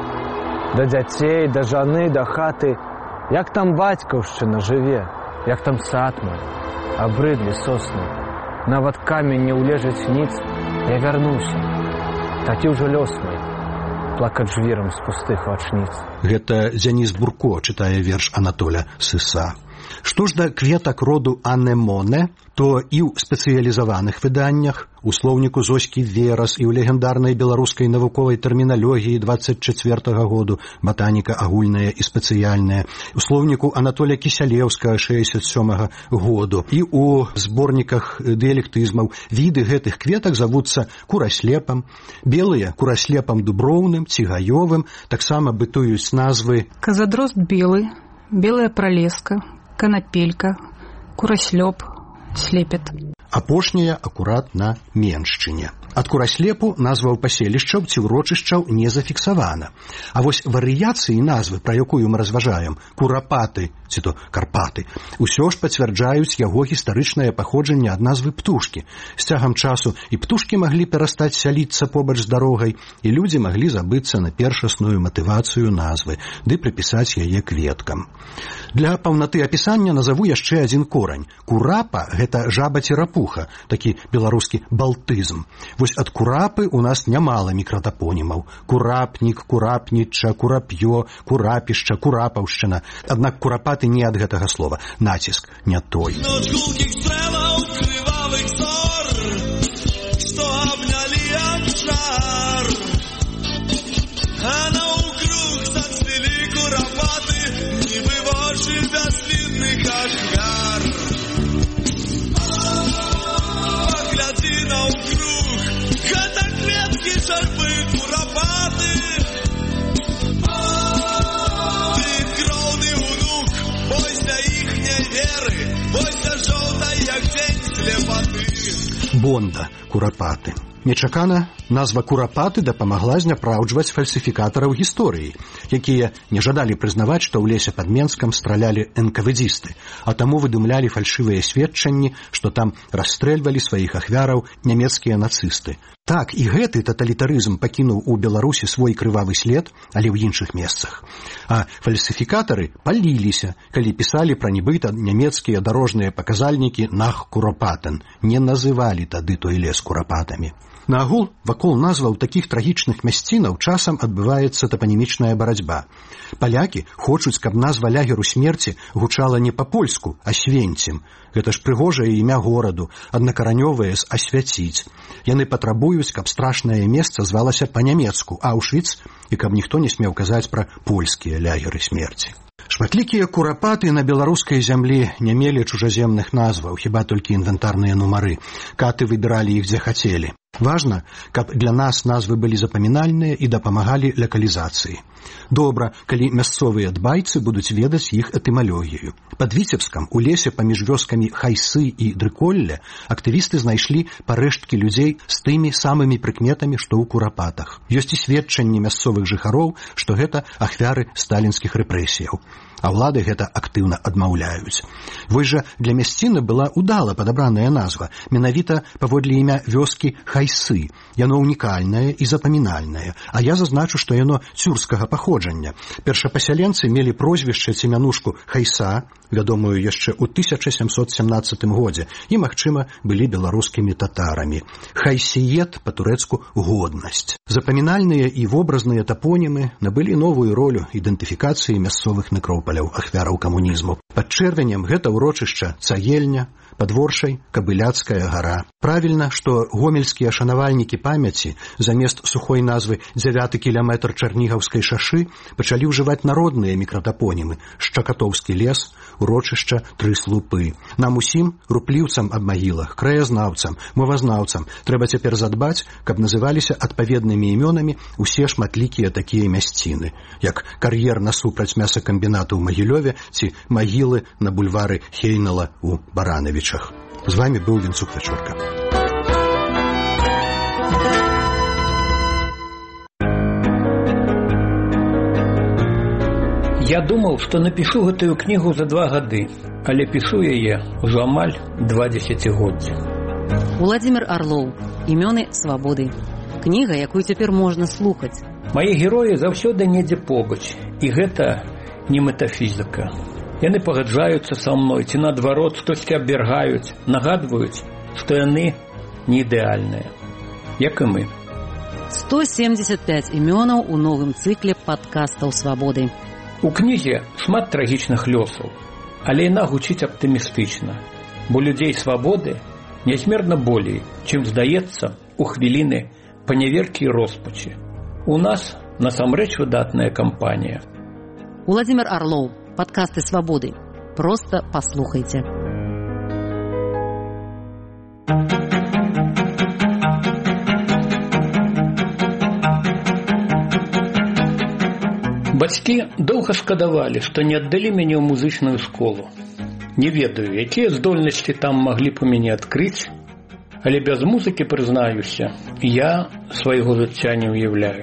да дзяцей, да жаны, да хаты. Як там бацькаўшчына жыве, як там сад мой, абрыдлі сосны. Нават камень не ўлежыць ніц, я вярнуўся. Такі ўжо лёс мой, плакаць жвірам з пустых вачніц. Гэта Дзяніс Бурко чытае верш Анатоля Сыса. Што ж да кветак роду анемоне, то і ў спецыялізаваных выданнях, у слоўніку Зоські Верас і ў легендарнай беларускай навуковай тэрміналогіі дваццаць чацвёртага году «Батаніка агульная і спецыяльная», у слоўніку Анатоля Кісялеўскага шэсцьдзесят сёмага году і ў зборніках дыялектызмаў віды гэтых кветак завуцца кураслепам, белыя кураслепам дуброўным, цігаёвым, таксама бытуюць назвы казадрозд белы, белая пралеска, канапелька, кураслёп, слепет. Апошняя акурат на Меншчыне. Ад кураслепу назваў паселішчаў ці ўрочышчаў не зафіксавана. А вось варыяцыі назвы, пра якую мы разважаем, курапаты, ці то карпаты, усё ж пацвярджаюць яго гістарычнае паходжанне ад назвы птушкі. З цягам часу і птушкі маглі перастаць сяліцца побач з дарогай, і людзі маглі забыцца на першасную матывацыю назвы, ды прыпісаць яе кветкам. Для паўнаты апісання назаву яшчэ адзін корань. Курапа — гэта жаба-церапух, баларуха, такі беларускі балтызм. Вось ад курапы у нас нямала мікратапонімаў. Курапнік, курапніча, курап'ё, курапішча, курапаўшчына. Аднак курапаты не ад гэтага слова. Націск не той. А на укруг зацвели куропаты, не вывожи бесследных ахвяр. Погляди на укруг, это клетки шарпы куропаты. Ты кровный унук, бойся ихней веры, бойся желтой, як день слепоты. Бонда, куропаты. Нечакана назва курапаты дапамагла зняпраўджваць фальсіфікатараў гісторыі, якія не жадалі прызнаваць, што ў лесе пад Менскам стралялі энкавэдзісты, а таму выдумлялі фальшывыя сведчанні, што там расстрэльвалі сваіх ахвяраў нямецкія нацысты. Так, і гэты таталітарызм пакінуў у Беларусі свой крывавы след, але ў іншых месцах. А фальсіфікатары паліліся, калі пісалі пра нібыта нямецкія дарожныя паказальнікі «Нах Куропатен», не называлі тады той лес курапатамі. Наагул, вакол назваў такіх трагічных мясцінаў часам адбываецца тапанімічная барацьба. Палякі хочуць, каб назва лягеру смерці гучала не па-польску, а свенцем. Гэта ж прыгожае імя гораду, аднакаранёвае з асвяціць. Яны патрабуюць, каб страшнае месца звалася па-нямецку Аўшвіц, і каб ніхто не смеў казаць пра польскія лягеры смерці. Шматлікія курапаты на беларускай зямлі не мелі чужаземных назваў, хіба толькі інвентарныя нумары. Каты выбіралі іх, дзе хацелі. Важна, каб для нас назвы былі запамінальныя і дапамагалі лакалізацыі. Добра, калі мясцовыя дбайцы будуць ведаць іх этымалогію. Пад Віцебскам у лесе паміж вёскамі Хайсы і Дрыколле актывісты знайшлі парэшткі людзей з тымі самымі прыкметамі, што ў курапатах. Ёсць і сведчанні мясцовых жыхароў, што гэта ахвяры сталінскіх рэпрэсіяў. А ўлады гэта актыўна адмаўляюць. Вось жа для мясціны была удала падабраная назва, менавіта паводле імя вёскі Хайсы. Яно ўнікальнае і запамінальнае, а я зазначу, што яно цюркскага паходжання. Першапасяленцы мелі прозвішча ці мянушку Хайса, вядомую яшчэ ў тысяча сямсот семнаццатым годзе, і, магчыма, былі беларускімі татарамі. Хайсіет, па-турэцку, годнасць. Запамінальныя і вобразныя тапонімы набылі новую ролю ідэнтыфікацыі мясцовых некропаляў ахвяраў камунізму. Пад Чэрвенем гэта ўрочышча Цагельня, Падворшай Кабыляцкая гара. Правільна, што гомельскія шанавальнікі памяці замест сухой назвы «дзявяты кіляметр Чарнігаўскай шашы» пачалі ўжываць народныя мікратапонімы «Шчакатоўскі лес», «Урочышча Тры слупы». Нам усім, рупліўцам аб магілах, краязнаўцам, мовазнаўцам, трэба цяпер задбаць, каб называліся адпаведнымі імёнамі ўсе шматлікія такія мясціны, як кар'ер насупраць мясакамбінату ў Магілёве ці магілы на бульвары Хейнала ў Баранавічах. З вами был Вінцук Вечорка. Я думаў, што напішу гэтую кнігу за два гады, але пішу яе ўжо амаль два дзесяцігоддзя. Уладзімір Арлоў. Імёны свабоды. Кніга, якую цяпер можна слухаць. Мае героі заўсёды недзе побач, і гэта не метафізіка. Яны пагаджаюцца са мной, ці наадварот штосьці абвяргаюць, нагадваюць, што яны не ідэальныя, як і мы. сто семьдесят пять імёнаў у новым цыкле падкастаў свабоды. У кнізе шмат трагічных лёсаў, але яна гучыць аптымістычна, бо людзей свабоды нязмерна болей, чым здаецца у хвіліны паняверкі і роспачы. У нас насамрэч выдатная кампанія. Уладзімір Арлоў. Подкасты свободы. Просто послухайте. Бацькі доўга шкадавалі, што не аддалі мяне ў музычную школу. Не ведаю, якія здольнасці там маглі б у мяне адкрыць, але без музыкі, прызнаюся, я свайго жыцця не ўяўляю.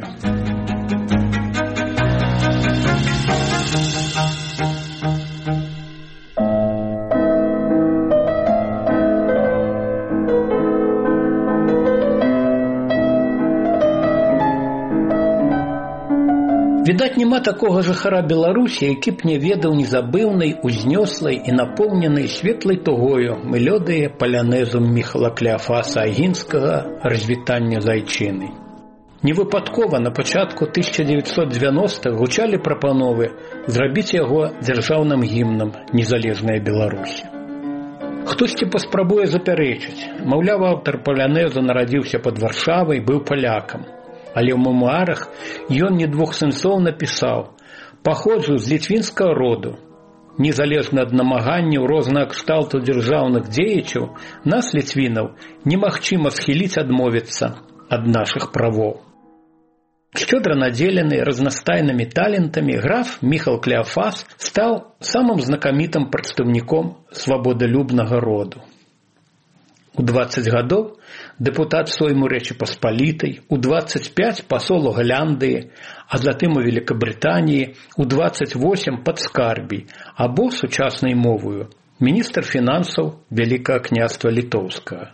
Відаць, няма такога жыхара Беларусі, які б не ведаў незабыўнай, узнёслай і напоўненай светлай тугою мелодыі палянезу Міхала Клеафаса Агінскага «Развітання з айчынай». Невыпадкова на пачатку тысяча девятьсот девяностых гучалі прапановы зрабіць яго дзяржаўным гімнам незалежная Беларусь. Хтосьці паспрабуе запярэчыць, маўляў, аўтар палянезу нарадзіўся пад Варшавай, быў палякам. Але ў мемуарах ён не двухсэнсоўна пісаў: «Паходжу з літвінскага роду. Незалежна ад намаганняў рознага кшталту дзяржаўных дзеячаў, нас, літвінаў, немагчыма схіліць адмовіцца ад нашых правоў». Шчодра надзелены разнастайнымі талентамі, граф Міхал Клеафас стаў самым знакамітым прадстаўніком свабодалюбнага роду. У дваццаць гадоў дэпутат Сойму Рэчы Паспалітай, у дваццаць пяць пасол у Галяндыі, а затым у Великабрытаніі, у дваццаць восем падскарбій, або сучаснай мовою міністр фінансаў Вялікага княства Літоўскага.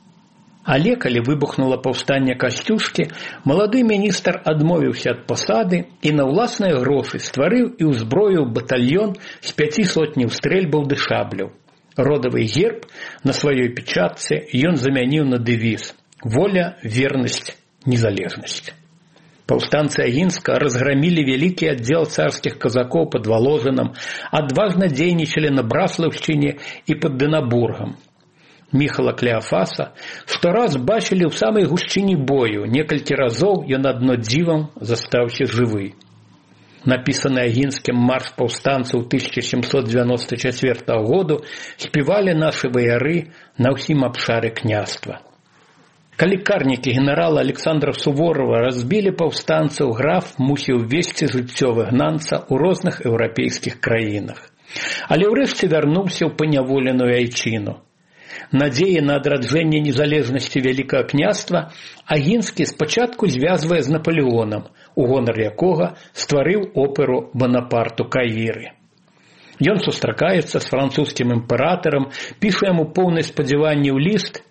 Але калі выбухнула паўстанне Касцюшкі, малады міністр адмовіўся ад пасады і на ўласныя грошы стварыў і ўзброіў батальён з пяці сотняў стрэльбаў ды шабляў. Родавы герб на сваёй печатцы ён замяніў на дэвіз «Воля, вернасць, незалежнасць». Паўстанцы Агінска разграмілі вялікі аддзел царскіх казакоў пад Валожынам, адважна дзейнічалі на Браслаўшчыне і пад Дынабургам. Міхала Клеафаса штораз бачылі ў самай гушчыні бою, некалькі разоў ён адно дзівам застаўся жывы. Напісаны Агінскім марш паўстанцаў тысяча сямсот девяносто четвёртого году спевали наши вояры на ўсім абшары княства. Калі карнікі генерала Александра Суворова разбілі паўстанцаў, граф мусіў весці жыццё выгнанца ў розных еўрапейскіх краінах. Але ўрэшце вярнуўся ў паняволеную айчыну. Надзеі на адраджэнне незалежнасці Вялікага княства Агінскі спачатку звязвае з Наполеонам, у гонар якога стварыў оперу «Бонапарту Каіры». Ён сустракаецца з французскім імператарам, піша яму поўны спадзяванняў ліст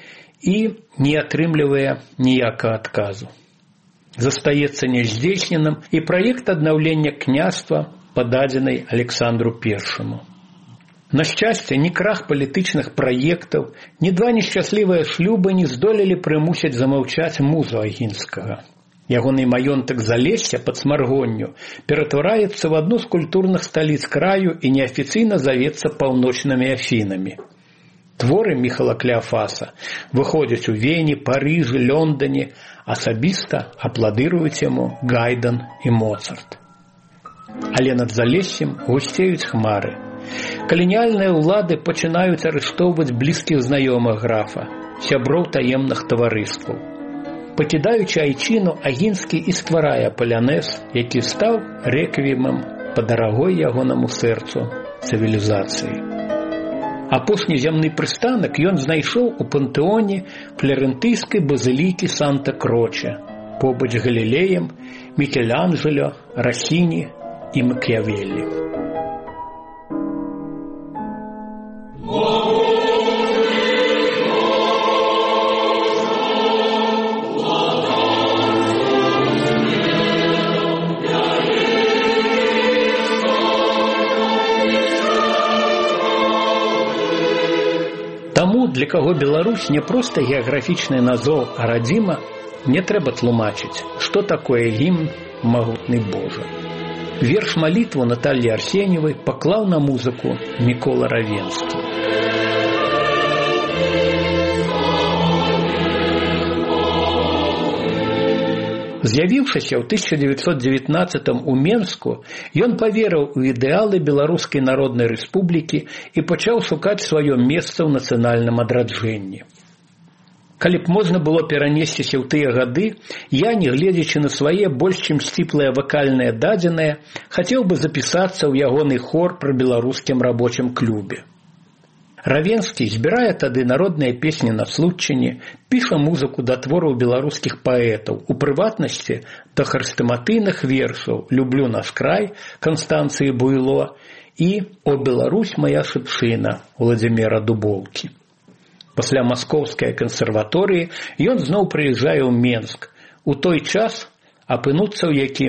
і не атрымлівае ніякага адказу. Застаецца няздзейсненым і праект аднаўлення княства, пададзены Александру Першаму. На шчасце, ні крах палітычных праектаў, ні два нешчаслівыя шлюбы не здолелі прымусіць замаўчаць музу Агінскага. Ягоны маёнтак Залесся пад Смаргонню ператвараецца ў адну з культурных сталіц краю і неафіцыйна завецца паўночнымі Афінамі. Творы Міхала Клеафаса выходзяць у Вені, Парыжы, Лондоне, асабіста апладыруюць яму Гайден і Моцарт. Але над Залессем гусцеюць хмары. Каланіяльныя ўлады пачынаюць арыштоўваць блізкіх знаёмых графа, сяброў таемных таварыстваў. Пакідаючы айчыну, Агінскі і стварае палянез, які стаў рэквіемам па дарагой ягонаму сэрцу цывілізацыі. Апошні зямны прыстанак ён знайшоў у пантэоне фларэнтыйскай базылікі Санта-Кроче, побач з Галілеем, Мікеланджело, Расіні і Макіявеллі. Таму, для каго Беларусь не проста геаграфічны назоў, а радзіма, не трэба тлумачыць, што такое гімн «Магутны Божа». Верш малітву Натальі Арсеньевай паклаў на музыку Мікола Равенскі. З'явіўшыся ў тысяча девятьсот девятнадцатым у Менску, ён паверыў у ідэалы Беларускай Народнай Рэспублікі і пачаў шукаць сваё месца ў нацыянальным адраджэнні. Калі б можна было перанесціся ў тыя гады, я, не гледзячы на свае больш чым сціплыя вакальныя дадзеныя, хацеў бы запісацца ў ягоны хор пры беларускім рабочым клубе. Равенскі збірае тады народныя песні на случчыне, піша музыку да твораў беларускіх паэтаў, у прыватнасці да хрыстаматыйных вершаў «Люблю наш край» Канстанцыі Буйло і «О Беларусь моя шыпшына» Владзіміра Дубоўкі. Пасля маскоўскай кансерваторыі ён зноў прыязджае ў Менск, у той час апынуцца ў якім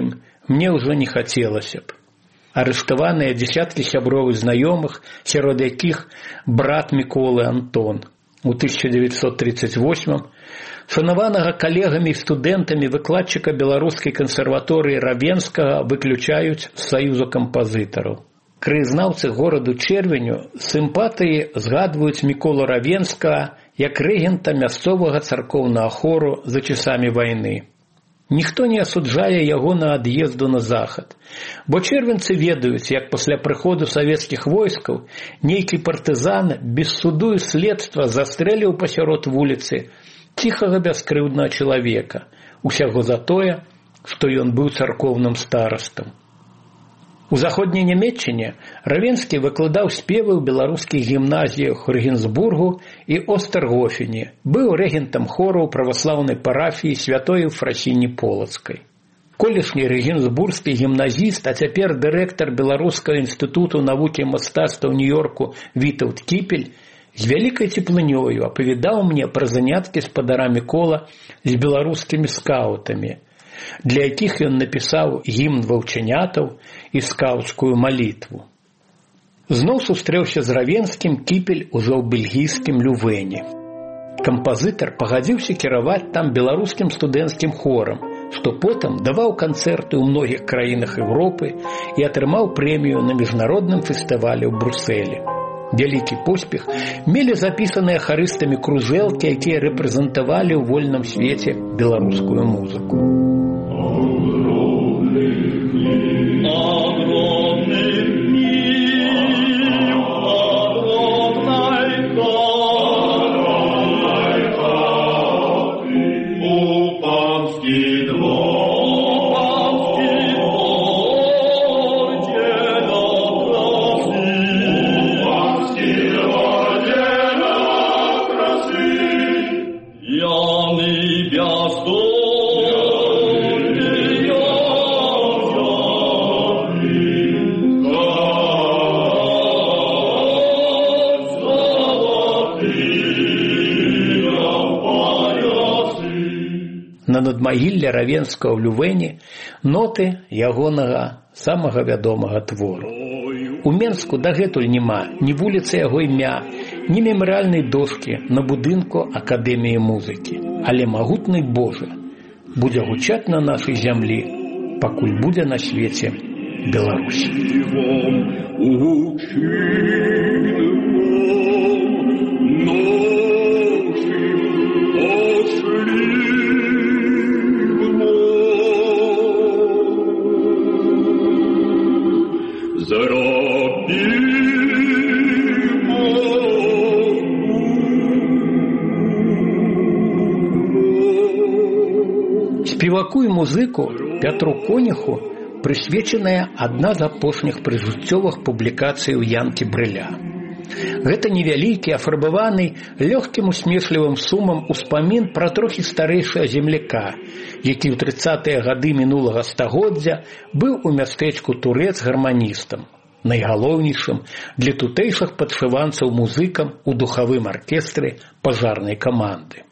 мне ўжо не хацелася б. Арыштаваныя дзесяткі сяброў і знаёмых, сярод якіх брат Міколы Антон. У тысяча девятьсот тридцать восьмым шанаванага калегамі і студэнтамі выкладчыка беларускай кансерваторыі Равенскага выключаюць з саюза кампазітараў. Краязнаўцы гораду Чэрвеню з сімпатыі згадваюць Міколу Равенскага як рэгента мясцовага царкоўнага хору за часамі вайны. Ніхто не асуджае яго на ад'езду на захад, бо чэрвенцы ведаюць, як пасля прыходу савецкіх войскаў нейкі партызан без суду і следства застрэліў пасярод вуліцы ціхага бяскрыўднага чалавека, усяго за тое, што ён быў царкоўным старастам. У заходняй Нямецчыне Равенскі выкладаў спевы ў беларускіх гімназіях Рэгенсбургу і Остергофене, быў рэгентам хору праваслаўнай парафіі святой Ефрасіні Полацкай. Колішні рэгенсбургскі гімназіст, а цяпер дырэктар Беларускага інстытуту навукі і мастацтва ў Нью-Йорку Вітаўт Кіпель з вялікай цеплынёю апавядаў мне пра заняткі спадара Мікола з беларускімі скаутамі, для якіх ён напісаў гімн ваўчанятаў і скаўцкую малітву. Зноў сустрэўся з Равенскім Кіпель ужо ў бельгійскім Лювэне. Кампазітар пагадзіўся кіраваць там беларускім студэнцкім хорам, што потым даваў канцэрты ў многіх краінах Еўропы і атрымаў прэмію на міжнародным фестывалі ў Брусэлі. Вялікі поспех мелі запісаныя харыстамі кружэлкі, якія рэпрэзентавалі ў вольным свеце беларускую музыку. На надмагілле Равенскага ў Лювэне ноты ягонага самага вядомага твору. У Менску дагэтуль няма ні вуліцы яго імя, ні мемарыяльнай дошкі на будынку Акадэміі музыкі. Але магутны Божа будзе гучаць на нашай зямлі, пакуль будзе на свеце Беларусь. Спеваку і музыку Пятру Конюху прысвечаная адна з апошніх прыжыццёвых публікацый у Янкі Брыля. Гэта невялікі, афарбаваны лёгкім усмешлівым сумам успамін пра трохі старэйшага земляка, які ў трыццатыя гады мінулага стагоддзя быў у мястэчку Турэц гарманістам, найгалоўнейшым для тутэйшых падшыванцаў музыкам у духавым аркестры пажарнай каманды.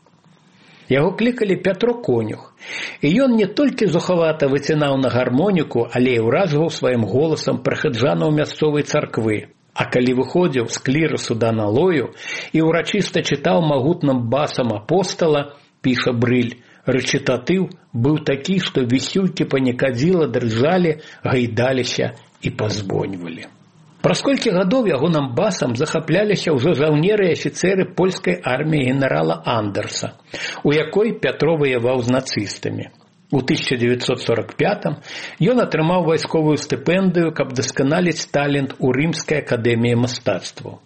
Яго клікалі Пятро Конюх, і ён не толькі зухавата выцінаў на гармоніку, але і ўражваў сваім голасам прыхаджанаў мясцовай царквы. А калі выходзіў з клірасу да налою і ўрачыста чытаў магутным басам апостала, піша Брыль, рэчытатыў быў такі, што вісюлькі панікадзіла дрыжалі, гайдаліся і пазвоньвалі. Праз колькі гадоў ягоным басам захапляліся ўжо жаўнеры і афіцэры польскай арміі генерала Андерса, у якой Пятро ваяваў з нацыстамі. У тысяча девятьсот сорок пятым ён атрымаў вайсковую стыпендыю, каб дасканаліць талент у Рымскай акадэміі мастацтваў.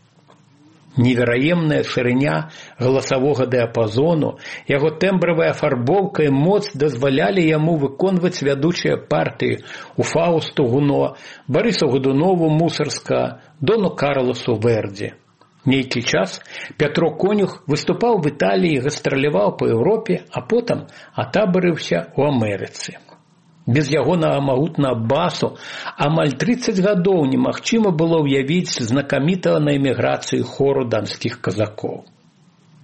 Невераемная шырыня галасавога дыяпазону, яго тэмбравая афарбоўка і моц дазвалялі яму выконваць вядучыя партыі у Фаусту Гуно, Барысу Годунову Мусарска, Дону Карласу Верді. Нейкі час Пятро Конюх выступаў в Італіі, гастраляваў па Еўропе, а потым атабарыўся ў Амерыцы. Без ягонага магутнага басу амаль трыццаць гадоў немагчыма было ўявіць знакамітага на эміграцыі хору данскіх казакоў.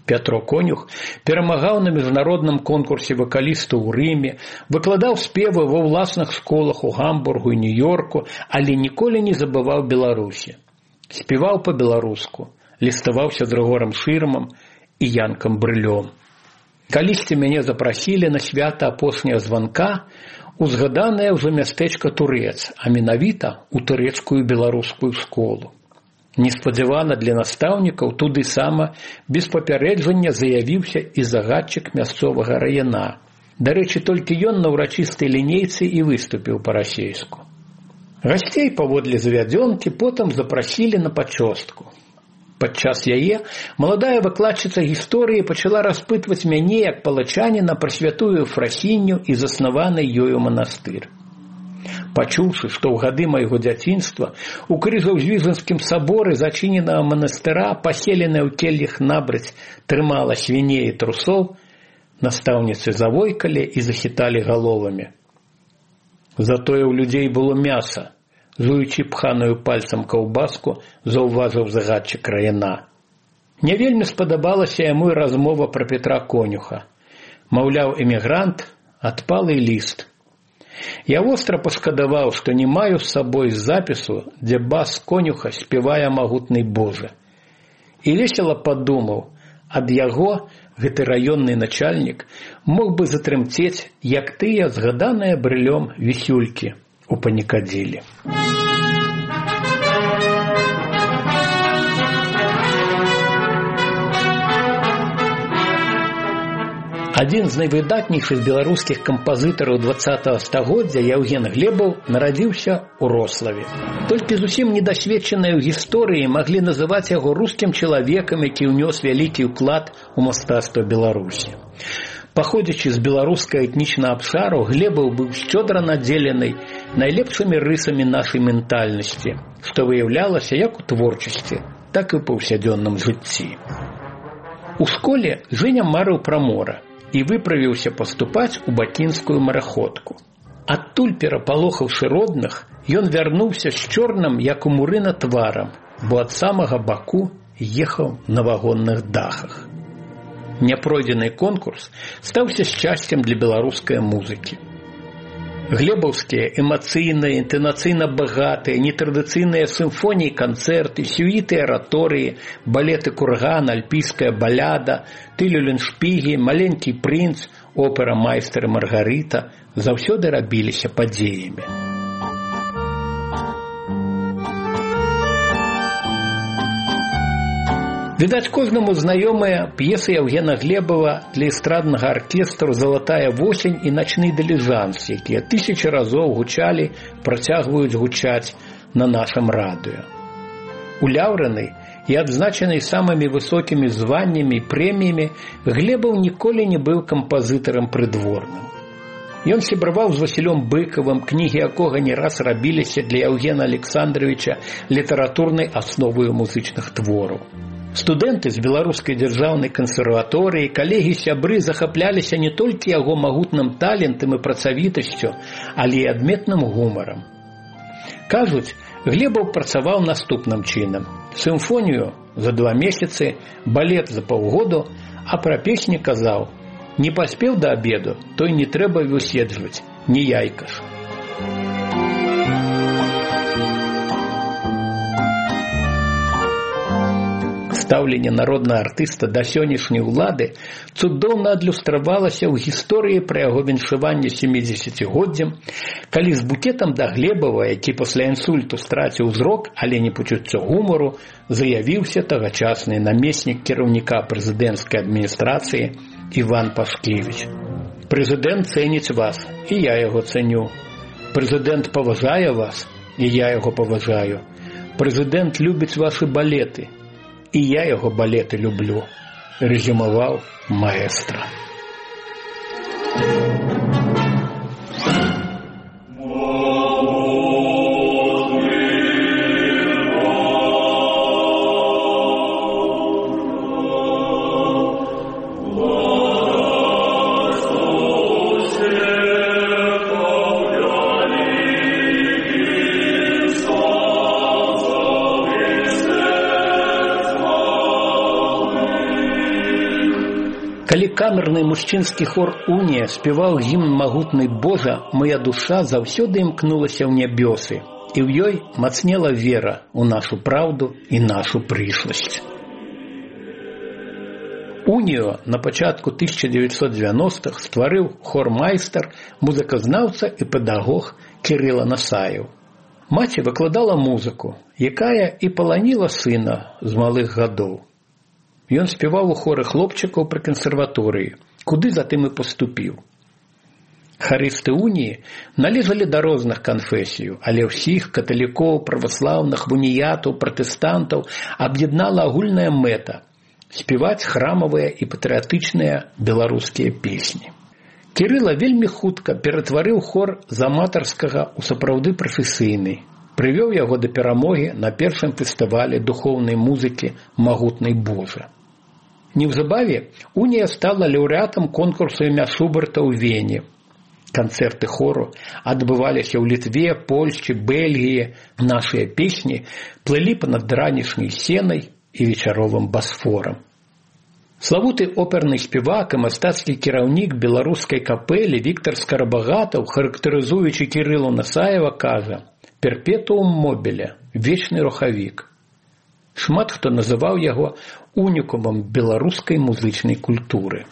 Пятро Конюх перамагаў на міжнародным конкурсе вакалістаў у Рыме, выкладаў спевы ва ўласных школах у Гамбургу і Нью-Йорку, але ніколі не забываў Беларусі. Спеваў па-беларуску, ліставаўся з Рыгорам Шырмам і Янкам Брылём. Калісьці мяне запрасілі на свята апошняга званка у згаданае ўжо мястэчка Турэц, а менавіта ў турэцкую беларускую школу. Неспадзявана для настаўнікаў туды сама без папярэджання заявіўся і загадчык мясцовага раяна. Дарэчы, толькі ён на ўрачыстай лінейцы і выступіў па-расейску. Гасцей паводле завядзёнкі потым запрасілі на пачостку. Падчас яе маладая выкладчыца гісторыі пачала распытваць мяне як палачаніна пра святую Ефрасінню і заснаваны ёю манастыр. Пачуўшы, што ў гады майго дзяцінства у Крыжаўзвізанскім саборы зачыненага манастыра, паселеная ў келлях набраць, трымала свіней і трусоў, настаўніцы завойкалі і захіталі галовамі. Затое ў людзей было мяса, жуючы пханую пальцам каўбаску, заўважыў загадчык раяна. Не вельмі спадабалася яму і размова пра Петра Конюха. Маўляў, эмігрант, адпалы ліст. Я востра пашкадаваў, што не маю з сабой запісу, дзе бас Конюха спявае магутны Божа. І весела падумаў, ад яго гэты раённы начальнік мог бы затрымцець, як тыя згаданыя Брылём вісюлькі у Панікадзілі. Адзін з найвыдатнейшых беларускіх кампазітараў дваццатага стагоддзя Яўген Глебаў нарадзіўся ў Рославе. Толькі зусім недасведчаныя ў гісторыі маглі называць яго рускім чалавекам, які ўнёс вялікі ўклад у мастацтва Беларусі. Паходзячы з беларускага этнічнага абшару, Глебаў быў шчодра надзелены найлепшымі рысамі нашай ментальнасці, што выяўлялася як у творчасці, так і ў паўсядзённым жыцці. У школе Жэня марыў пра мора і выправіўся паступаць у бакінскую мараходку. Адтуль, перапалохаўшы родных, ён вярнуўся з чорным, як у мурына, тварам, бо ад самага Баку ехаў на вагонных дахах. Няпройдзены конкурс стаўся шчасцем для беларускай музыкі. Глебаўскія эмацыйныя, інтанацыйна багатыя, нетрадыцыйныя сімфоніі, канцэрты, сюіты, араторыі, балеты «Курган», «Альпійская баляда», «Тылюленшпігі», «Маленькі прынц», опера «Майстар і Маргарыта» заўсёды рабіліся падзеямі. Відаць, кожнаму знаёмыя п'есы Яўгена Глебава для эстраднага аркестру «Залатая восень» і «Начны дыліжанс», якія тысячы разоў гучалі, працягваюць гучаць на нашым радыё. Уляўраны і адзначаны самымі высокімі званнямі і прэміямі, Глебаў ніколі не быў кампазітарам прыдворным. Ён сябраваў з Васілём Быкавым, кнігі якога не раз рабіліся для Яўгена Александровича літаратурнай асноваю музычных твораў. Студэнты з беларускай дзяржаўнай кансерваторыі, калегі-сябры захапляліся не толькі яго магутным талентам і працавітасцю, але і адметным гумарам. Кажуць, Глебаў працаваў наступным чынам. Сімфонію за два месяцы, балет за паўгоду, а пра песні казаў: «Не паспеў да абеду, то і не трэба выседжваць, не яйка ж». Стаўленне народнага артыста да сённяшняй улады цудоўна адлюстравалася ў гісторыі пра яго віншаванне сямідзесяцігоддзям, калі з букетам да Глебава, які пасля інсульту страціў зрок, але не пачуццё гумару, заявіўся тагачасны намеснік кіраўніка прэзідэнцкай адміністрацыі Іван Пашкевіч. «Прэзідэнт цэніць вас, і я яго цэню. Прэзідэнт паважае вас, і я яго паважаю. Прэзідэнт любіць вашы балеты, і я яго балеты люблю», — рэзюмаваў маэстра. камерны мужчынскі хор «Унія» спяваў гімн магутнай Божа «Моя душа заўсёды імкнулася ў нябёсы», і ў ёй мацнела вера ў нашу праўду і нашу прышласць. «Унію» на пачатку тысяча девятьсот девяностых стварыў хормайстар, музыказнаўца і педагог Кірыла Насаеў. Маці выкладала музыку, якая і паланіла сына з малых гадоў. Ён спяваў у хоры хлопчыкаў пры кансерваторыі, куды затым і паступіў. Харысты «Уніі» належалі да розных канфесій, але ўсіх каталікоў, праваслаўных, уніятаў, пратэстантаў аб'яднала агульная мэта – спяваць храмавыя і патрыятычныя беларускія песні. Кірыла вельмі хутка ператварыў хор з аматарскага ў сапраўды прафесійны, прывёў яго да перамогі на першым фестывалі духоўнай музыкі «Магутнай Божа». Неўзабаве «Унія» стала лаўрэатам конкурсу імя Шуберта ў Вене. Канцэрты хору адбываліся ў Літве, Польшчы, Бельгіі. Нашыя песні плылі па-над ранішняй сенай і вечаровым Басфорам. Славуты оперны спевак і мастацкі кіраўнік беларускай капэлі Віктар Скарабагатаў, характарызуючы Кірылу Насаева, кажа: «Перпетуум мобіле, вечны рухавік». Шмат хто называў яго унікумам беларускай музычнай культуры.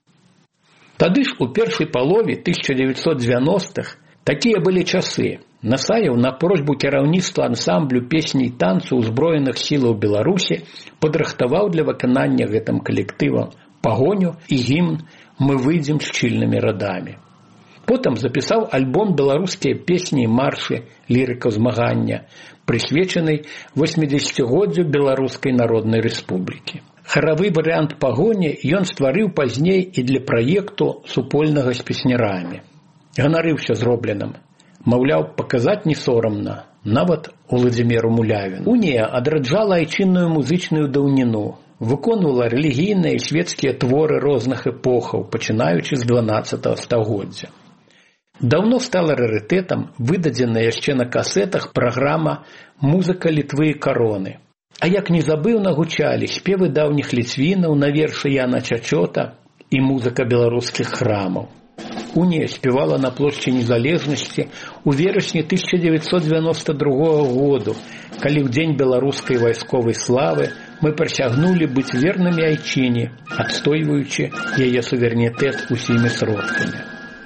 Тады ж у першай палове тысяча девятьсот девяностых такія былі часы. Насаеў на просьбу кіраўніцтва ансамблю песні і танцу ўзброеных сілаў Беларусі падрыхтаваў для выканання гэтым калектывам пагоню і гімн «Мы выйдзем шчыльнымі радамі». Потым запісаў альбом «Беларускія песні і маршы. Лірыка змагання», прысвечаны восьмідзесяцігоддзю Беларускай Народнай Рэспублікі. Харавы варыянт пагоні ён стварыў пазней і для праекту супольнага з песнярамі. Ганарыўся зробленым. Маўляў, паказаць не сорамна, нават Уладзіміру Мулявіну. «Унія» адраджала айчынную музычную даўніну, выконвала рэлігійныя і свецкія творы розных эпохаў, пачынаючы з дванаццатага стагоддзя. Даўно стала рарытэтам выдадзеная яшчэ на касетах праграма «Музыка Літвы і кароны». А як незабыўна гучалі спевы даўніх ліцвінаў на вершы Яна Чачота і музыка беларускіх храмаў. «Унія» спевала на плошчы Незалежнасці ў верасні тысяча девятьсот девяносто другога году, калі ў дзень беларускай вайсковай славы мы прысягнулі быць вернымі айчыне, адстойваючы яе суверэнітэт усімі сродкамі.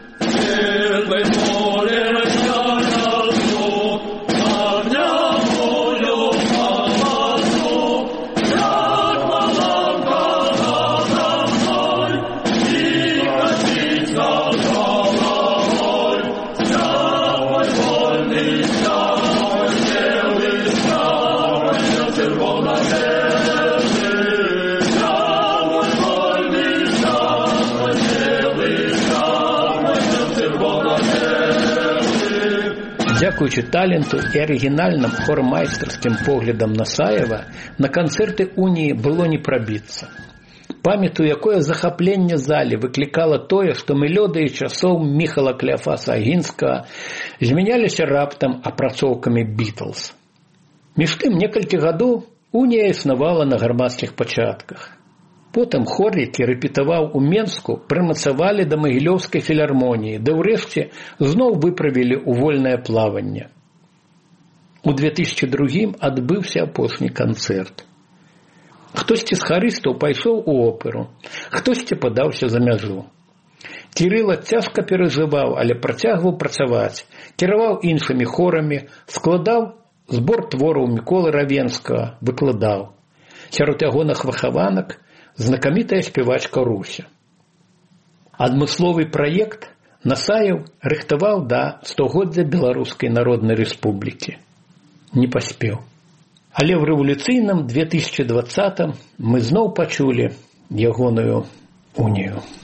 Дзякуючы таленту і арыгінальным хормайстарскім поглядам Насаева на канцэрты «Уніі» было не прабіцца. Памятаю, якое захапленне залі выклікала тое, што мелодыі часоў Міхала Кляфаса Агінскага змяняліся раптам апрацоўкамі «Бітлз». Між тым, некалькі гадоў «Унія» існавала на грамадскіх пачатках. Потым хор, які рэпетаваў у Менску, прымацавалі да Магілёўскай філармоніі, ды ўрэшце зноў выправілі ў вольнае плаванне. У две тысячи другім адбыўся апошні канцэрт. Хтосьці з харыстаў пайшоў у оперу, хтосьці падаўся за мяжу. Кірыла цяжка перажываў, але працягваў працаваць, кіраваў іншымі хорамі, складаў збор твораў Міколы Равенскага, выкладаў. Сярод ягоных выхаванак знакамітая спявачка Руся. Адмысловы праект Насаеў рыхтаваў да стагоддзя Беларускай Народнай Рэспублікі. Не паспеў. Але ў рэвалюцыйным две тысячи двадцатым мы зноў пачулі ягоную «Унію».